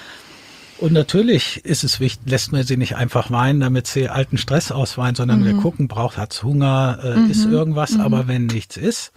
Und natürlich ist es wichtig, lässt man sie nicht einfach weinen, damit sie alten Stress ausweinen, sondern mhm. wir gucken, braucht, hat's Hunger, äh, mhm. ist irgendwas. Mhm. Aber wenn nichts ist,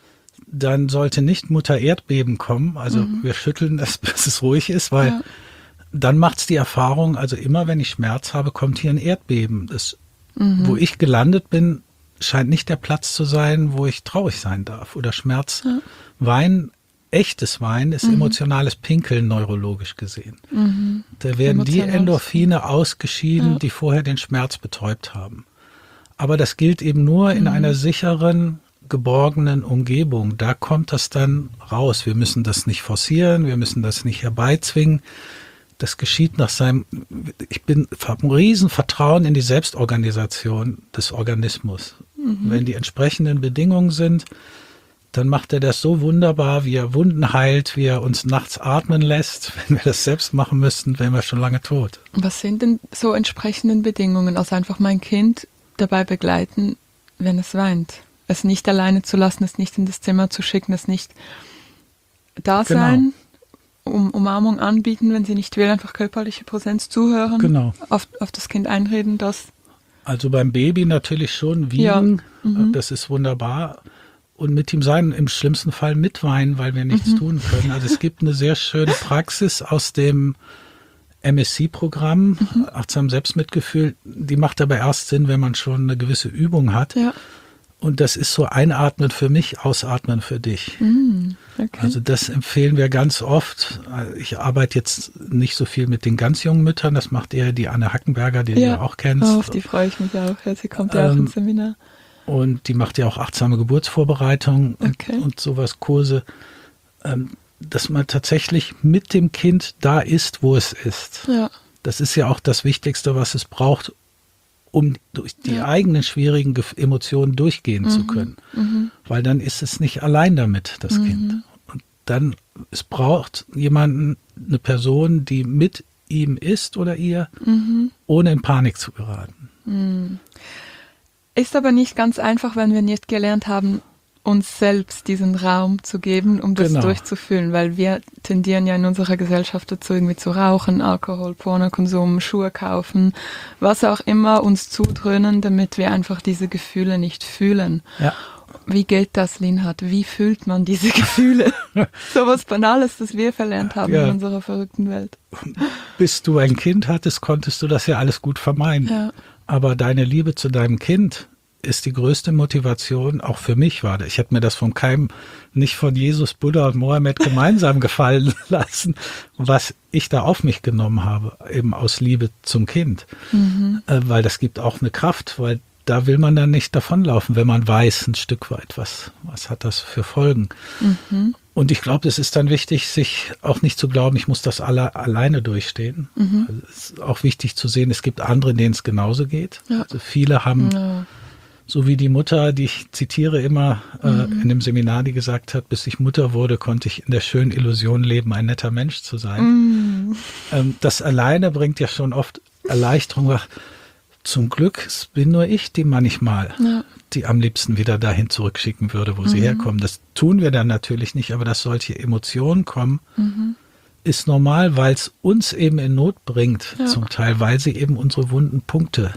dann sollte nicht Mutter Erdbeben kommen. Also mhm. wir schütteln das, bis es ruhig ist, weil ja. dann macht's die Erfahrung, also immer wenn ich Schmerz habe, kommt hier ein Erdbeben. Das, mhm. wo ich gelandet bin, scheint nicht der Platz zu sein, wo ich traurig sein darf oder Schmerz. Ja. Weinen, echtes Weinen ist mhm. emotionales Pinkeln neurologisch gesehen. Mhm. Da werden die Endorphine ausgeschieden, ja. die vorher den Schmerz betäubt haben. Aber das gilt eben nur mhm. in einer sicheren, geborgenen Umgebung. Da kommt das dann raus. Wir müssen das nicht forcieren, wir müssen das nicht herbeizwingen. Das geschieht nach seinem, ich bin, habe ein Riesenvertrauen in die Selbstorganisation des Organismus. Mhm. Wenn die entsprechenden Bedingungen sind, dann macht er das so wunderbar, wie er Wunden heilt, wie er uns nachts atmen lässt. Wenn wir das selbst machen müssten, wären wir schon lange tot. Was sind denn so entsprechenden Bedingungen? Also einfach mein Kind dabei begleiten, wenn es weint. Es nicht alleine zu lassen, es nicht in das Zimmer zu schicken, es nicht da sein, genau. um Umarmung anbieten, wenn sie nicht will, einfach körperliche Präsenz zuhören, genau. auf, auf das Kind einreden, das... Also beim Baby natürlich schon wiegen, ja. mhm. das ist wunderbar. und mit ihm sein, im schlimmsten Fall mitweinen, weil wir nichts mhm. tun können. Also es gibt eine sehr schöne Praxis aus dem M S C-Programm, mhm. Achtsam Selbstmitgefühl, die macht aber erst Sinn, wenn man schon eine gewisse Übung hat. Ja. Und das ist so Einatmen für mich, Ausatmen für dich. Mhm. Okay. Also das empfehlen wir ganz oft. Ich arbeite jetzt nicht so viel mit den ganz jungen Müttern, das macht eher die Anne Hackenberger, die ja. du auch kennst. Oh, auf die freue ich mich auch. Ja, sie kommt ja ähm, auch ins Seminar. Und die macht ja auch achtsame Geburtsvorbereitung okay. und, und sowas, Kurse. Ähm, dass man tatsächlich mit dem Kind da ist, wo es ist. Ja. Das ist ja auch das Wichtigste, was es braucht, um durch die ja. eigenen schwierigen Emotionen durchgehen mhm. zu können. Mhm. Weil dann ist es nicht allein damit, das mhm. Kind. Und dann, es braucht jemanden, eine Person, die mit ihm ist oder ihr, mhm. ohne in Panik zu geraten. Mhm. Ist aber nicht ganz einfach, wenn wir nicht gelernt haben, uns selbst diesen Raum zu geben, um das genau. durchzufühlen, weil wir tendieren ja in unserer Gesellschaft dazu, irgendwie zu rauchen, Alkohol, Pornokonsum, Schuhe kaufen, was auch immer uns zudröhnen, damit wir einfach diese Gefühle nicht fühlen. Ja. Wie geht das, Linhard? Wie fühlt man diese Gefühle? So was Banales, das wir verlernt haben ja. in unserer verrückten Welt. Bis du ein Kind hattest, konntest du das ja alles gut vermeiden. Ja. Aber deine Liebe zu deinem Kind ist die größte Motivation, auch für mich war das. Ich habe mir das von keinem, nicht von Jesus, Buddha und Mohammed gemeinsam gefallen lassen, was ich da auf mich genommen habe, eben aus Liebe zum Kind. Mhm. Äh, weil das gibt auch eine Kraft, weil da will man dann nicht davonlaufen, wenn man weiß ein Stück weit, was, was hat das für Folgen. Mhm. Und ich glaube, es ist dann wichtig, sich auch nicht zu glauben, ich muss das alle, alleine durchstehen. Mhm. Also es ist auch wichtig zu sehen, es gibt andere, denen es genauso geht. Ja. Also viele haben... Ja. So wie die Mutter, die ich zitiere immer äh, mhm. in dem Seminar, die gesagt hat, bis ich Mutter wurde, konnte ich in der schönen Illusion leben, ein netter Mensch zu sein. Mhm. Ähm, das alleine bringt ja schon oft Erleichterung. Weil zum Glück, es bin nur ich, die manchmal, ja. die am liebsten wieder dahin zurückschicken würde, wo mhm. sie herkommen. Das tun wir dann natürlich nicht, aber dass solche Emotionen kommen, mhm. ist normal, weil es uns eben in Not bringt, ja. zum Teil, weil sie eben unsere wunden Punkte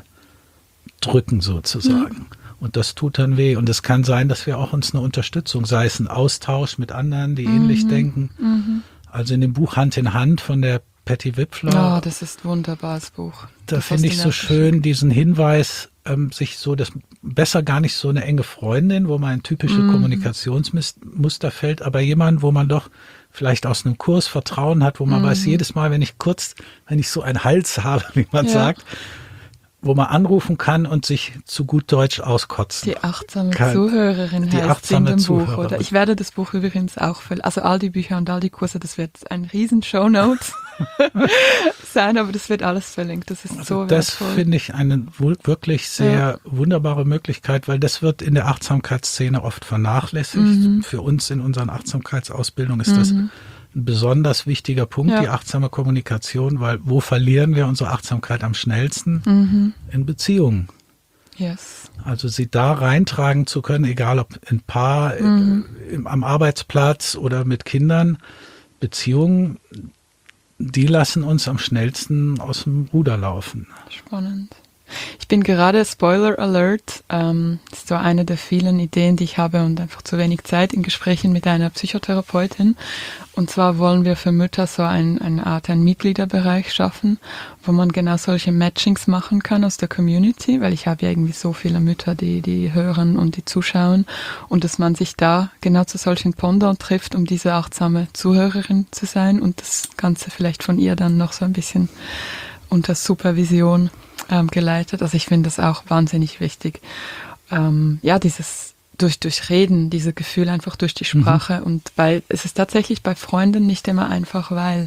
drücken sozusagen. Ja. Und das tut dann weh. Und es kann sein, dass wir auch uns eine Unterstützung, sei es ein Austausch mit anderen, die mhm. ähnlich denken. Mhm. Also in dem Buch Hand in Hand von der Patty Wipfler. Ja, das ist ein wunderbares Buch. Da finde ich so schön diesen Hinweis, ähm, sich so, das besser gar nicht so eine enge Freundin, wo man in typische mhm. Kommunikationsmuster fällt, aber jemand, wo man doch vielleicht aus einem Kurs Vertrauen hat, wo man mhm. weiß, jedes Mal, wenn ich kurz, wenn ich so einen Hals habe, wie man ja. sagt, wo man anrufen kann und sich zu gut Deutsch auskotzen Die achtsame kann. Zuhörerin die heißt achtsame in dem Zuhörerin. Buch, oder? Ich werde das Buch übrigens auch, für, also all die Bücher und all die Kurse, das wird ein riesen Shownotes sein, aber das wird alles verlinkt. Das ist also so das finde ich eine wirklich sehr ja. wunderbare Möglichkeit, weil das wird in der Achtsamkeitsszene oft vernachlässigt. Mhm. Für uns in unseren Achtsamkeitsausbildungen ist mhm. das ein besonders wichtiger Punkt, ja. die achtsame Kommunikation, weil wo verlieren wir unsere Achtsamkeit am schnellsten? Mhm. In Beziehungen. Yes. Also sie da reintragen zu können, egal ob in Paar, mhm. im, am Arbeitsplatz oder mit Kindern. Beziehungen, die lassen uns am schnellsten aus dem Ruder laufen. Spannend. Ich bin gerade, Spoiler Alert, ähm, das ist so eine der vielen Ideen, die ich habe und einfach zu wenig Zeit in Gesprächen mit einer Psychotherapeutin. Und zwar wollen wir für Mütter so ein, eine Art, einen Mitgliederbereich schaffen, wo man genau solche Matchings machen kann aus der Community, weil ich habe ja irgendwie so viele Mütter, die, die hören und die zuschauen und dass man sich da genau zu solchen Pendant trifft, um diese achtsame Zuhörerin zu sein und das Ganze vielleicht von ihr dann noch so ein bisschen unter Supervision ähm, geleitet. Also ich finde das auch wahnsinnig wichtig. Ähm, ja, dieses durch, durch Reden, diese Gefühle einfach durch die Sprache mhm. und weil es ist tatsächlich bei Freunden nicht immer einfach, weil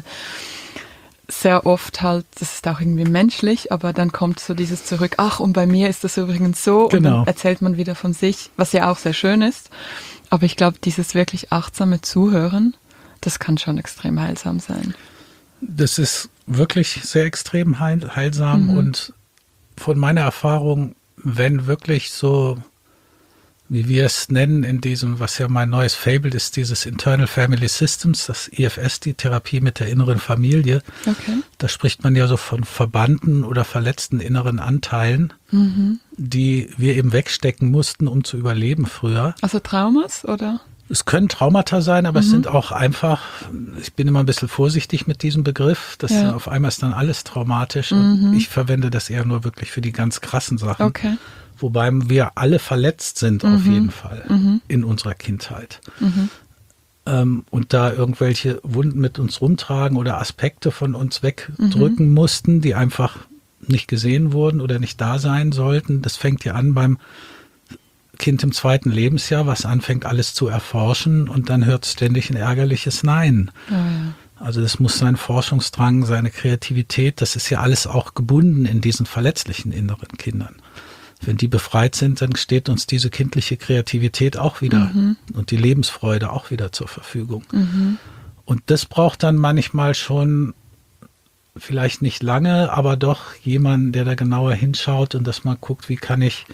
sehr oft halt, das ist auch irgendwie menschlich, aber dann kommt so dieses zurück, ach und bei mir ist das übrigens so genau. und dann erzählt man wieder von sich, was ja auch sehr schön ist. Aber ich glaube, dieses wirklich achtsame Zuhören, das kann schon extrem heilsam sein. Das ist wirklich sehr extrem heil, heilsam mhm. und von meiner Erfahrung, wenn wirklich so wie wir es nennen, in diesem, was ja mein neues Fable ist, dieses Internal Family Systems, das I F S, die Therapie mit der inneren Familie. Okay. Da spricht man ja so von verbannten oder verletzten inneren Anteilen, mhm. die wir eben wegstecken mussten, um zu überleben früher. Also Traumas, oder? Es können Traumata sein, aber mhm. es sind auch einfach, ich bin immer ein bisschen vorsichtig mit diesem Begriff, das ja. auf einmal ist dann alles traumatisch mhm. und ich verwende das eher nur wirklich für die ganz krassen Sachen. Okay. Wobei wir alle verletzt sind mhm. auf jeden Fall mhm. in unserer Kindheit. Mhm. Ähm, und da irgendwelche Wunden mit uns rumtragen oder Aspekte von uns wegdrücken mhm. mussten, die einfach nicht gesehen wurden oder nicht da sein sollten. Das fängt ja an beim Kind im zweiten Lebensjahr, was anfängt alles zu erforschen und dann hört ständig ein ärgerliches Nein. Oh, ja. Also das muss sein Forschungsdrang, seine Kreativität, das ist ja alles auch gebunden in diesen verletzlichen inneren Kindern. Wenn die befreit sind, dann steht uns diese kindliche Kreativität auch wieder mhm. und die Lebensfreude auch wieder zur Verfügung. Mhm. Und das braucht dann manchmal schon vielleicht nicht lange, aber doch jemanden, der da genauer hinschaut und dass man guckt, wie kann ich,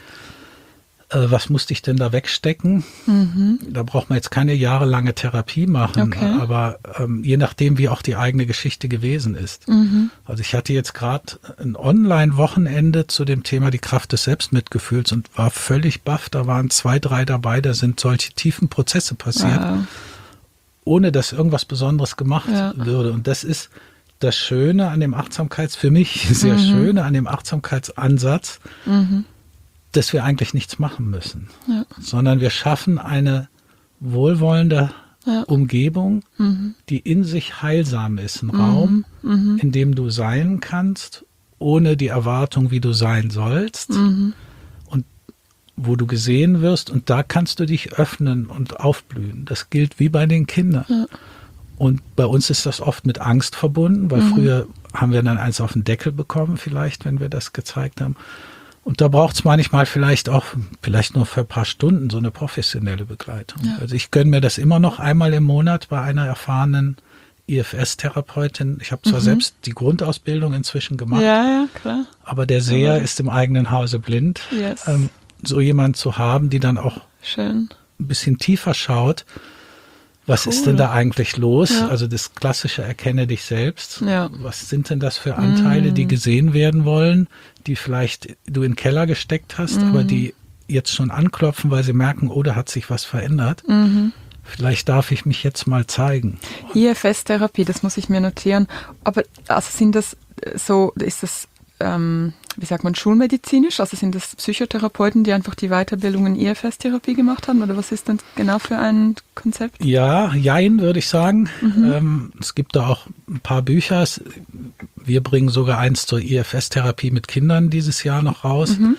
äh, was musste ich denn da wegstecken? Mhm. Da braucht man jetzt keine jahrelange Therapie machen, okay. aber ähm, je nachdem, wie auch die eigene Geschichte gewesen ist. Mhm. Also ich hatte jetzt gerade ein Online-Wochenende zu dem Thema die Kraft des Selbstmitgefühls und war völlig baff. Da waren zwei, drei dabei, da sind solche tiefen Prozesse passiert, wow. ohne dass irgendwas Besonderes gemacht ja. würde. Und das ist das Schöne an dem Achtsamkeits, für mich sehr mhm. Schöne an dem Achtsamkeitsansatz, mhm. dass wir eigentlich nichts machen müssen, ja. sondern wir schaffen eine wohlwollende ja. Umgebung, mhm. die in sich heilsam ist. Ein mhm. Raum, mhm. in dem du sein kannst, ohne die Erwartung, wie du sein sollst mhm. und wo du gesehen wirst. Und da kannst du dich öffnen und aufblühen. Das gilt wie bei den Kindern. Ja. Und bei uns ist das oft mit Angst verbunden, weil mhm. früher haben wir dann eins auf den Deckel bekommen vielleicht, wenn wir das gezeigt haben. Und da braucht es manchmal vielleicht auch, vielleicht nur für ein paar Stunden, so eine professionelle Begleitung. Ja. Also ich gönne mir das immer noch einmal im Monat bei einer erfahrenen I F S-Therapeutin. Ich habe zwar mhm. selbst die Grundausbildung inzwischen gemacht, ja, ja, klar. aber der Seher aber ist im eigenen Hause blind. Yes. Ähm, so jemand zu haben, die dann auch Schön. ein bisschen tiefer schaut, was cool. ist denn da eigentlich los? Ja. Also das klassische Erkenne dich selbst. Ja. Was sind denn das für Anteile, mm. die gesehen werden wollen, die vielleicht du in den Keller gesteckt hast, mm. aber die jetzt schon anklopfen, weil sie merken, oh, da hat sich was verändert. Mhm. Vielleicht darf ich mich jetzt mal zeigen. I F S-Therapie, das muss ich mir notieren. Aber also sind das so, ist das, ähm, wie sagt man, schulmedizinisch? Also sind das Psychotherapeuten, die einfach die Weiterbildung in I F S-Therapie gemacht haben? Oder was ist denn genau für ein Konzept? Ja, jein, würde ich sagen. Mhm. Ähm, es gibt da auch ein paar Bücher. Wir bringen sogar eins zur I F S-Therapie mit Kindern dieses Jahr noch raus. Mhm.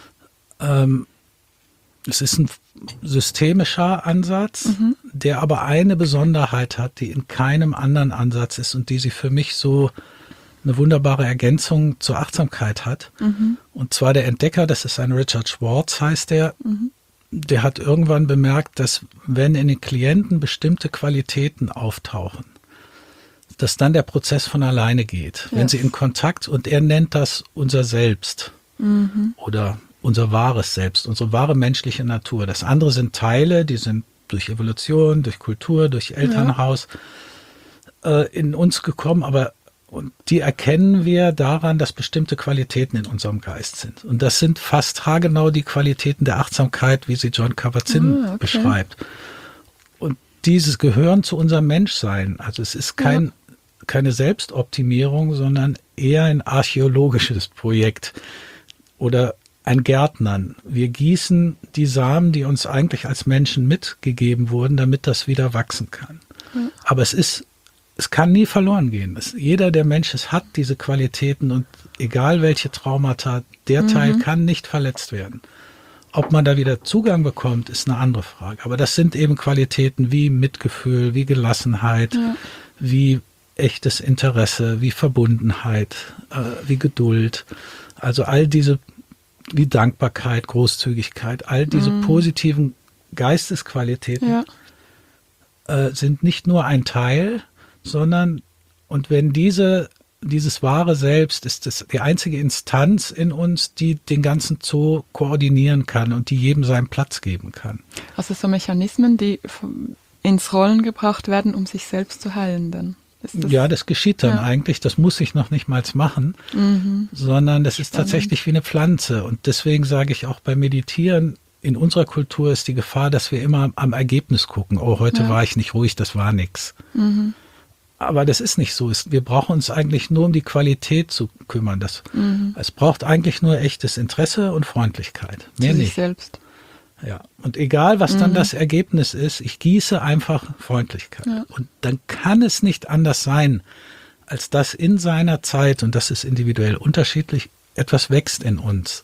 Ähm, es ist ein systemischer Ansatz, mhm. der aber eine Besonderheit hat, die in keinem anderen Ansatz ist und die sie für mich so eine wunderbare Ergänzung zur Achtsamkeit hat. Mhm. Und zwar der Entdecker, das ist ein Richard Schwartz, heißt der, mhm. der hat irgendwann bemerkt, dass wenn in den Klienten bestimmte Qualitäten auftauchen, dass dann der Prozess von alleine geht. Yes. Wenn sie in Kontakt, und er nennt das unser Selbst mhm. oder unser wahres Selbst, unsere wahre menschliche Natur. Das andere sind Teile, die sind durch Evolution, durch Kultur, durch Elternhaus ja. äh, in uns gekommen, aber und die erkennen wir daran, dass bestimmte Qualitäten in unserem Geist sind. Und das sind fast haargenau die Qualitäten der Achtsamkeit, wie sie Jon Kabat-Zinn ah, okay. beschreibt. Und dieses gehören zu unserem Menschsein. Also es ist kein, ja. keine Selbstoptimierung, sondern eher ein archäologisches Projekt oder ein Gärtnern. Wir gießen die Samen, die uns eigentlich als Menschen mitgegeben wurden, damit das wieder wachsen kann. Ja. Aber es ist Es kann nie verloren gehen. Es, jeder der Menschen hat diese Qualitäten und egal welche Traumata, der mhm. Teil kann nicht verletzt werden. Ob man da wieder Zugang bekommt, ist eine andere Frage. Aber das sind eben Qualitäten wie Mitgefühl, wie Gelassenheit, ja. wie echtes Interesse, wie Verbundenheit, äh, wie Geduld. Also all diese, wie Dankbarkeit, Großzügigkeit, all diese mhm. positiven Geistesqualitäten ja. äh, sind nicht nur ein Teil, sondern, und wenn diese dieses wahre Selbst ist das, die einzige Instanz in uns, die den ganzen Zoo koordinieren kann und die jedem seinen Platz geben kann. Also so Mechanismen, die ins Rollen gebracht werden, um sich selbst zu heilen dann. Das, ja, das geschieht dann ja. eigentlich. Das muss ich noch nicht mal machen, mhm. sondern das Spannend. Ist tatsächlich wie eine Pflanze. Und deswegen sage ich auch beim Meditieren, in unserer Kultur ist die Gefahr, dass wir immer am Ergebnis gucken. Oh, heute ja. war ich nicht ruhig, das war nix. Mhm. Aber das ist nicht so. Wir brauchen uns eigentlich nur um die Qualität zu kümmern. Das, mhm. Es braucht eigentlich nur echtes Interesse und Freundlichkeit. Mehr zu nicht. Sich selbst. Ja, und egal, was mhm. dann das Ergebnis ist, ich gieße einfach Freundlichkeit. Ja. Und dann kann es nicht anders sein, als dass in seiner Zeit, und das ist individuell unterschiedlich, etwas wächst in uns.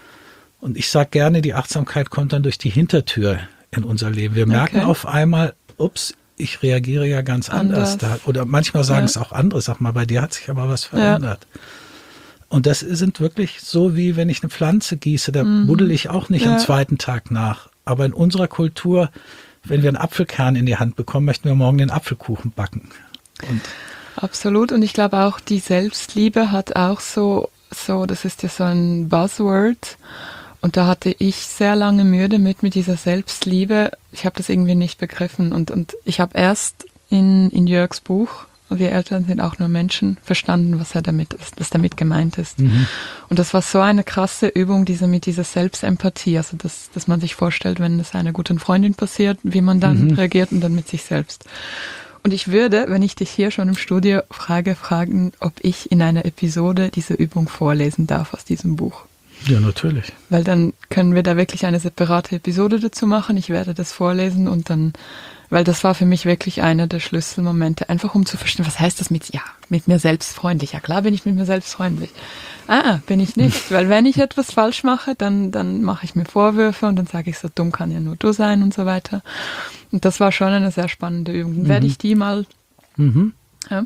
Und ich sage gerne, die Achtsamkeit kommt dann durch die Hintertür in unser Leben. Wir merken okay. auf einmal, ups, ich reagiere ja ganz anders. anders. Da, oder manchmal sagen ja. es auch andere, sag mal, bei dir hat sich aber was verändert. Ja. Und das sind wirklich so, wie wenn ich eine Pflanze gieße, da mhm. buddel ich auch nicht ja. am zweiten Tag nach. Aber in unserer Kultur, wenn wir einen Apfelkern in die Hand bekommen, möchten wir morgen den Apfelkuchen backen. Und absolut. Und ich glaube auch, die Selbstliebe hat auch so, so, das ist ja so ein Buzzword. Und da hatte ich sehr lange Mühe damit, mit dieser Selbstliebe. Ich habe das irgendwie nicht begriffen. Und, und ich habe erst in, in Jörgs Buch, Wir Eltern sind auch nur Menschen, verstanden, was er damit ist, was damit gemeint ist. Mhm. Und das war so eine krasse Übung, diese mit dieser Selbstempathie, also dass, dass man sich vorstellt, wenn es einer guten Freundin passiert, wie man dann mhm. reagiert und dann mit sich selbst. Und ich würde, wenn ich dich hier schon im Studio frage, fragen, ob ich in einer Episode diese Übung vorlesen darf aus diesem Buch. Ja, natürlich. Weil dann können wir da wirklich eine separate Episode dazu machen. Ich werde das vorlesen und dann, weil das war für mich wirklich einer der Schlüsselmomente, einfach um zu verstehen, was heißt das mit, ja, mit mir selbst freundlich. Ja klar bin ich mit mir selbst freundlich. Ah, bin ich nicht. Weil wenn ich etwas falsch mache, dann, dann mache ich mir Vorwürfe und dann sage ich, so dumm kann ja nur du sein und so weiter. Und das war schon eine sehr spannende Übung. Dann mhm. werde ich die mal... Mhm. Ja.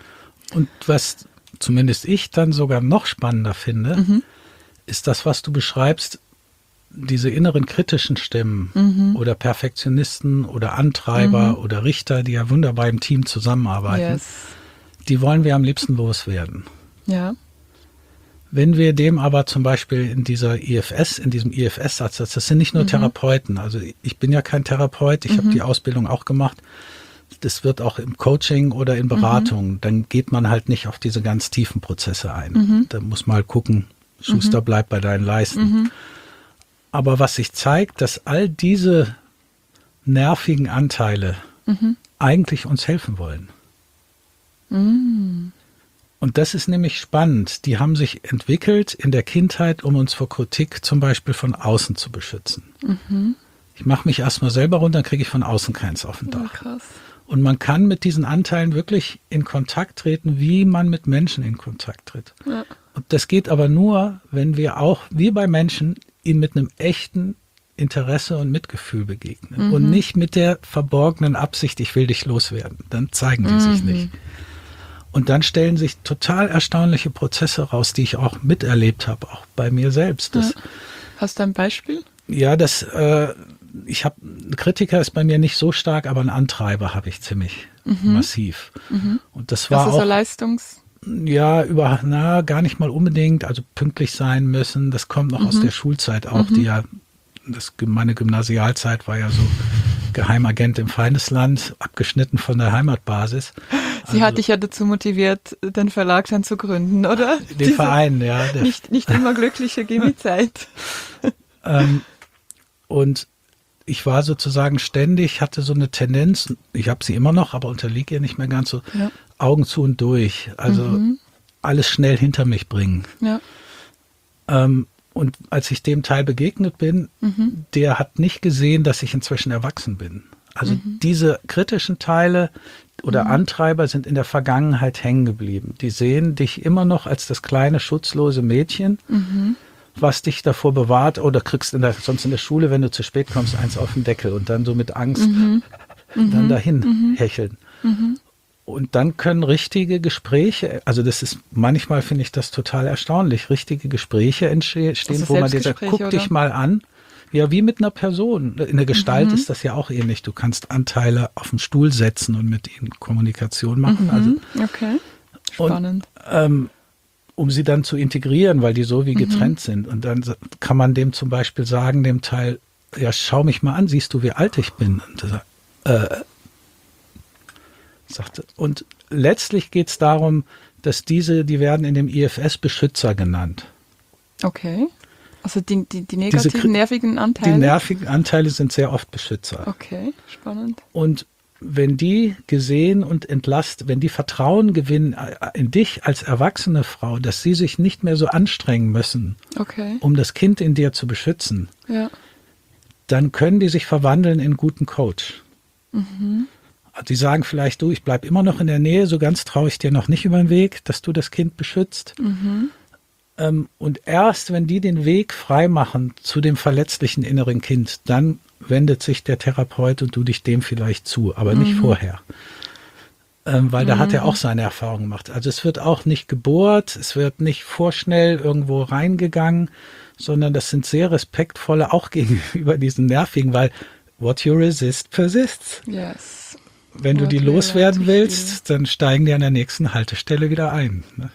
Und was zumindest ich dann sogar noch spannender finde, mhm. ist das, was du beschreibst, diese inneren kritischen Stimmen mhm. oder Perfektionisten oder Antreiber mhm. oder Richter, die ja wunderbar im Team zusammenarbeiten, yes. die wollen wir am liebsten loswerden. Ja. Wenn wir dem aber zum Beispiel in dieser I F S, in diesem I F S-Satz, das sind nicht nur mhm. Therapeuten, also ich bin ja kein Therapeut, ich mhm. habe die Ausbildung auch gemacht, das wird auch im Coaching oder in Beratung, mhm. dann geht man halt nicht auf diese ganz tiefen Prozesse ein. Mhm. Da muss man halt gucken, Schuster, mhm. bleib bei deinen Leisten. Mhm. Aber was sich zeigt, dass all diese nervigen Anteile mhm. eigentlich uns helfen wollen. Mhm. Und das ist nämlich spannend. Die haben sich entwickelt in der Kindheit, um uns vor Kritik zum Beispiel von außen zu beschützen. Mhm. Ich mache mich erstmal selber runter, dann kriege ich von außen keins auf den Dach. Ja, krass. Und man kann mit diesen Anteilen wirklich in Kontakt treten, wie man mit Menschen in Kontakt tritt. Ja. Und das geht aber nur, wenn wir auch, wie bei Menschen, ihnen mit einem echten Interesse und Mitgefühl begegnen. Mhm. Und nicht mit der verborgenen Absicht, ich will dich loswerden. Dann zeigen die mhm. sich nicht. Und dann stellen sich total erstaunliche Prozesse raus, die ich auch miterlebt habe, auch bei mir selbst. Das, ja. Hast du ein Beispiel? Ja, das, äh, ich habe, ein Kritiker ist bei mir nicht so stark, aber einen Antreiber habe ich ziemlich mhm. massiv. Mhm. Und das war also auch so Leistungs ja, über, na, gar nicht mal unbedingt, also pünktlich sein müssen. Das kommt noch mhm. aus der Schulzeit auch, mhm. die ja, das, meine Gymnasialzeit war ja so Geheimagent im Feindesland, abgeschnitten von der Heimatbasis. Sie also, hat dich ja dazu motiviert, den Verlag dann zu gründen, oder? Den Diese, Verein, ja. Der, nicht, nicht immer glückliche Gimmi-Zeit. ähm, und ich war sozusagen ständig, hatte so eine Tendenz, ich habe sie immer noch, aber unterliege ihr nicht mehr ganz so, ja. Augen zu und durch. Also mhm. alles schnell hinter mich bringen. Ja. Ähm, und als ich dem Teil begegnet bin, mhm. der hat nicht gesehen, dass ich inzwischen erwachsen bin. Also mhm. diese kritischen Teile oder mhm. Antreiber sind in der Vergangenheit hängen geblieben. Die sehen dich immer noch als das kleine, schutzlose Mädchen, mhm. was dich davor bewahrt, oder kriegst in der, sonst in der Schule, wenn du zu spät kommst, eins auf den Deckel und dann so mit Angst mhm. dann dahin mhm. hecheln. Mhm. Und dann können richtige Gespräche, also das ist, manchmal finde ich das total erstaunlich, richtige Gespräche entstehen, also wo man dir sagt, guck oder? dich mal an. Ja, wie mit einer Person. In der Gestalt mhm. ist das ja auch ähnlich. Du kannst Anteile auf den Stuhl setzen und mit ihnen Kommunikation machen. Mhm. Also okay. spannend. Und, ähm, um sie dann zu integrieren, weil die so wie getrennt mhm. sind. Und dann kann man dem zum Beispiel sagen, dem Teil, ja, schau mich mal an, siehst du, wie alt ich bin? Und, äh, sagte, und letztlich geht es darum, dass diese, die werden in dem I F S Beschützer genannt. Okay. Also die, die, die negativen, Diese, nervigen Anteile? Die nervigen Anteile sind sehr oft Beschützer. Okay, spannend. Und wenn die gesehen und entlastet, wenn die Vertrauen gewinnen in dich als erwachsene Frau, dass sie sich nicht mehr so anstrengen müssen, okay. um das Kind in dir zu beschützen, ja. dann können die sich verwandeln in einen guten Coach. Mhm. Die sagen vielleicht, du, ich bleibe immer noch in der Nähe, so ganz traue ich dir noch nicht über den Weg, dass du das Kind beschützt. Mhm. Ähm, und erst wenn die den Weg frei machen zu dem verletzlichen inneren Kind, dann wendet sich der Therapeut und du dich dem vielleicht zu, aber mhm. nicht vorher. Ähm, weil mhm. da hat er auch seine Erfahrungen gemacht. Also es wird auch nicht gebohrt, es wird nicht vorschnell irgendwo reingegangen, sondern das sind sehr respektvolle, auch gegenüber diesen nervigen, weil what you resist persists. Yes. Wenn du die loswerden willst, dann steigen die an der nächsten Haltestelle wieder ein. Ne?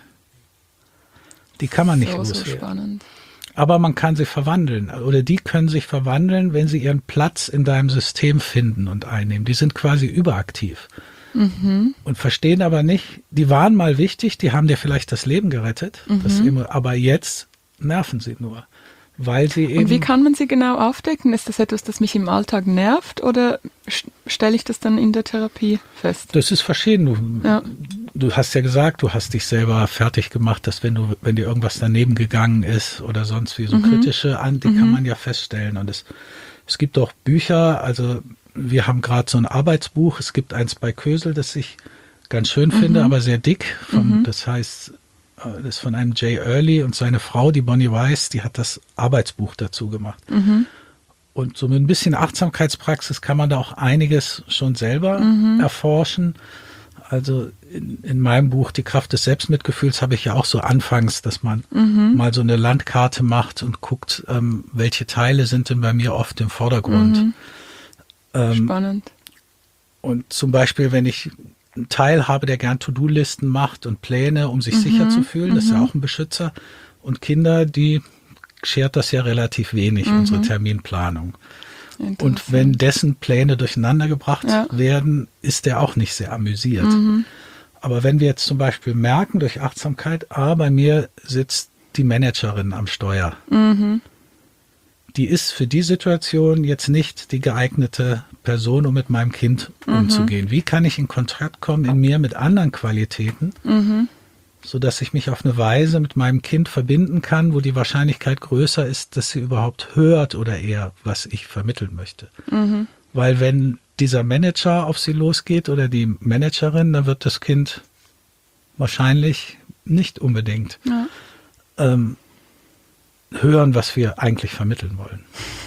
Die kann man nicht so, loswerden. So spannend. Aber man kann sie verwandeln. Oder die können sich verwandeln, wenn sie ihren Platz in deinem System finden und einnehmen. Die sind quasi überaktiv. Mhm. Und verstehen aber nicht, die waren mal wichtig, die haben dir vielleicht das Leben gerettet. Mhm. Das immer, aber jetzt nerven sie nur. Weil sie eben. Und wie kann man sie genau aufdecken? Ist das etwas, das mich im Alltag nervt, oder stelle ich das dann in der Therapie fest? Das ist verschieden. Du, ja. du hast ja gesagt, du hast dich selber fertig gemacht, dass wenn du, wenn dir irgendwas daneben gegangen ist oder sonst wie so mhm. kritische an, die mhm. kann man ja feststellen. Und es, es gibt auch Bücher, also wir haben gerade so ein Arbeitsbuch, es gibt eins bei Kösel, das ich ganz schön mhm. finde, aber sehr dick. Von, mhm. Das heißt, das ist von einem Jay Early und seine Frau, die Bonnie Weiss, die hat das Arbeitsbuch dazu gemacht. Mhm. Und so mit ein bisschen Achtsamkeitspraxis kann man da auch einiges schon selber mhm. erforschen. Also in, in meinem Buch Die Kraft des Selbstmitgefühls habe ich ja auch so anfangs, dass man mhm. mal so eine Landkarte macht und guckt, ähm, welche Teile sind denn bei mir oft im Vordergrund. Mhm. Ähm, Spannend. Und zum Beispiel, wenn ich einen Teil habe, der gern To-Do-Listen macht und Pläne, um sich mhm. sicher zu fühlen, das ist ja auch ein Beschützer. Und Kinder, die schert das ja relativ wenig, mhm. unsere Terminplanung. Und wenn dessen Pläne durcheinander gebracht ja. werden, ist der auch nicht sehr amüsiert. Mhm. Aber wenn wir jetzt zum Beispiel merken durch Achtsamkeit, ah, bei mir sitzt die Managerin am Steuer. Mhm. Die ist für die Situation jetzt nicht die geeignete Person, um mit meinem Kind mhm. umzugehen. Wie kann ich in Kontakt kommen in mir mit anderen Qualitäten, mhm. sodass ich mich auf eine Weise mit meinem Kind verbinden kann, wo die Wahrscheinlichkeit größer ist, dass sie überhaupt hört oder eher, was ich vermitteln möchte. Mhm. Weil wenn dieser Manager auf sie losgeht oder die Managerin, dann wird das Kind wahrscheinlich nicht unbedingt ja. ähm, hören, was wir eigentlich vermitteln wollen.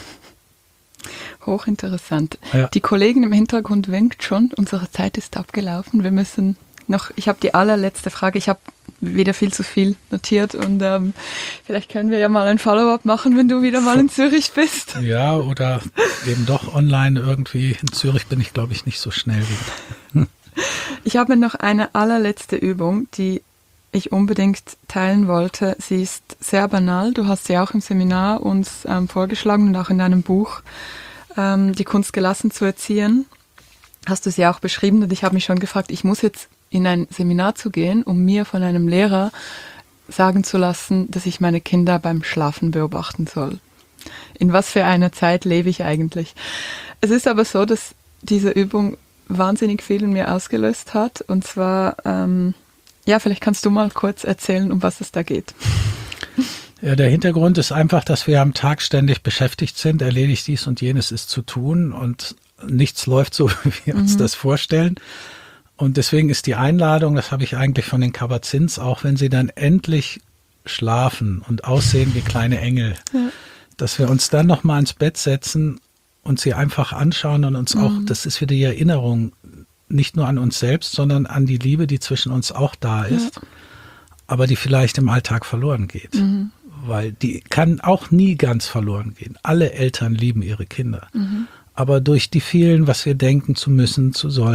Hochinteressant. Ja. Die Kollegin im Hintergrund winkt schon, unsere Zeit ist abgelaufen. Wir müssen noch, ich habe die allerletzte Frage, ich habe wieder viel zu viel notiert und ähm, vielleicht können wir ja mal ein Follow-up machen, wenn du wieder mal in Zürich bist. Ja, oder eben doch online irgendwie. In Zürich bin ich, glaube ich, nicht so schnell wieder. Ich habe noch eine allerletzte Übung, die ich unbedingt teilen wollte. Sie ist sehr banal. Du hast sie auch im Seminar uns ähm, vorgeschlagen und auch in deinem Buch ähm, Die Kunst gelassen zu erziehen. Hast du sie auch beschrieben und ich habe mich schon gefragt, ich muss jetzt in ein Seminar zu gehen, um mir von einem Lehrer sagen zu lassen, dass ich meine Kinder beim Schlafen beobachten soll. In was für einer Zeit lebe ich eigentlich? Es ist aber so, dass diese Übung wahnsinnig viel in mir ausgelöst hat. Und zwar, ähm, ja, vielleicht kannst du mal kurz erzählen, um was es da geht. Ja, der Hintergrund ist einfach, dass wir am Tag ständig beschäftigt sind, erledigt dies und jenes ist zu tun und nichts läuft so, wie wir mhm. uns das vorstellen. Und deswegen ist die Einladung, das habe ich eigentlich von den Kabat-Zins, auch wenn sie dann endlich schlafen und aussehen wie kleine Engel, ja. dass wir uns dann nochmal ans Bett setzen und sie einfach anschauen und uns mhm. auch, das ist wieder die Erinnerung, nicht nur an uns selbst, sondern an die Liebe, die zwischen uns auch da ist, ja. aber die vielleicht im Alltag verloren geht. Mhm. Weil die kann auch nie ganz verloren gehen. Alle Eltern lieben ihre Kinder. Mhm. Aber durch die vielen, was wir denken zu müssen, zu sollen,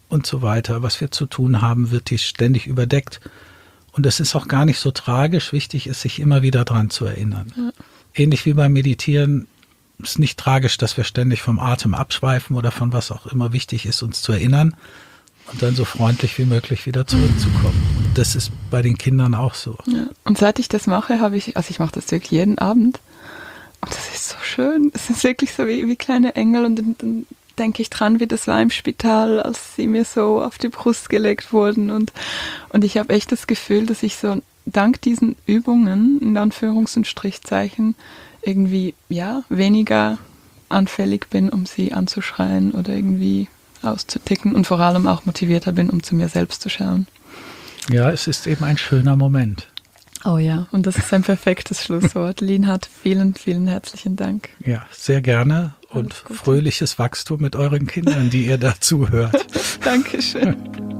und so weiter, was wir zu tun haben, wird die ständig überdeckt. Und das ist auch gar nicht so tragisch. Wichtig ist, sich immer wieder dran zu erinnern. Ja. Ähnlich wie beim Meditieren ist nicht tragisch, dass wir ständig vom Atem abschweifen oder von was auch immer wichtig ist, uns zu erinnern und dann so freundlich wie möglich wieder zurückzukommen. Und das ist bei den Kindern auch so. Ja. Und seit ich das mache, habe ich, also ich mache das wirklich jeden Abend. Und das ist so schön. Es ist wirklich so wie, wie kleine Engel. Und dann, dann denke ich dran, wie das war im Spital, als sie mir so auf die Brust gelegt wurden. Und, und ich habe echt das Gefühl, dass ich so dank diesen Übungen, in Anführungs- und Strichzeichen, irgendwie, ja, weniger anfällig bin, um sie anzuschreien oder irgendwie auszuticken und vor allem auch motivierter bin, um zu mir selbst zu schauen. Ja, es ist eben ein schöner Moment. Oh ja, und das ist ein perfektes Schlusswort. Linhard, vielen, vielen herzlichen Dank. Ja, sehr gerne und fröhliches Wachstum mit euren Kindern, die ihr dazu hört. Dankeschön.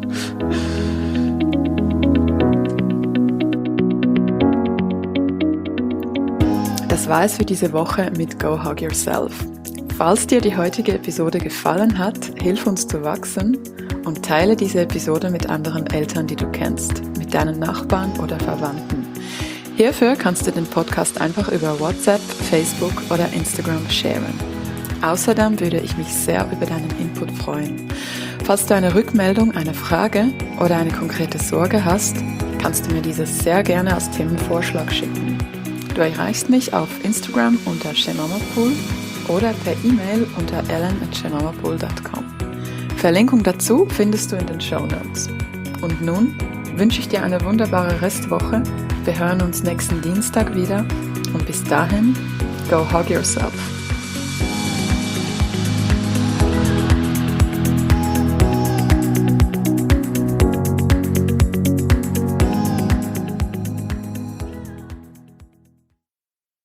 Das war es für diese Woche mit Go Hug Yourself. Falls dir die heutige Episode gefallen hat, hilf uns zu wachsen und teile diese Episode mit anderen Eltern, die du kennst, mit deinen Nachbarn oder Verwandten. Hierfür kannst du den Podcast einfach über WhatsApp, Facebook oder Instagram sharen. Außerdem würde ich mich sehr über deinen Input freuen. Falls du eine Rückmeldung, eine Frage oder eine konkrete Sorge hast, kannst du mir dieses sehr gerne als Themenvorschlag schicken. Du erreichst mich auf Instagram unter shemamapool oder per E-Mail unter ellen at shemamapool dot com. Verlinkung dazu findest du in den Shownotes. Und nun wünsche ich dir eine wunderbare Restwoche. Wir hören uns nächsten Dienstag wieder und bis dahin, go hug yourself.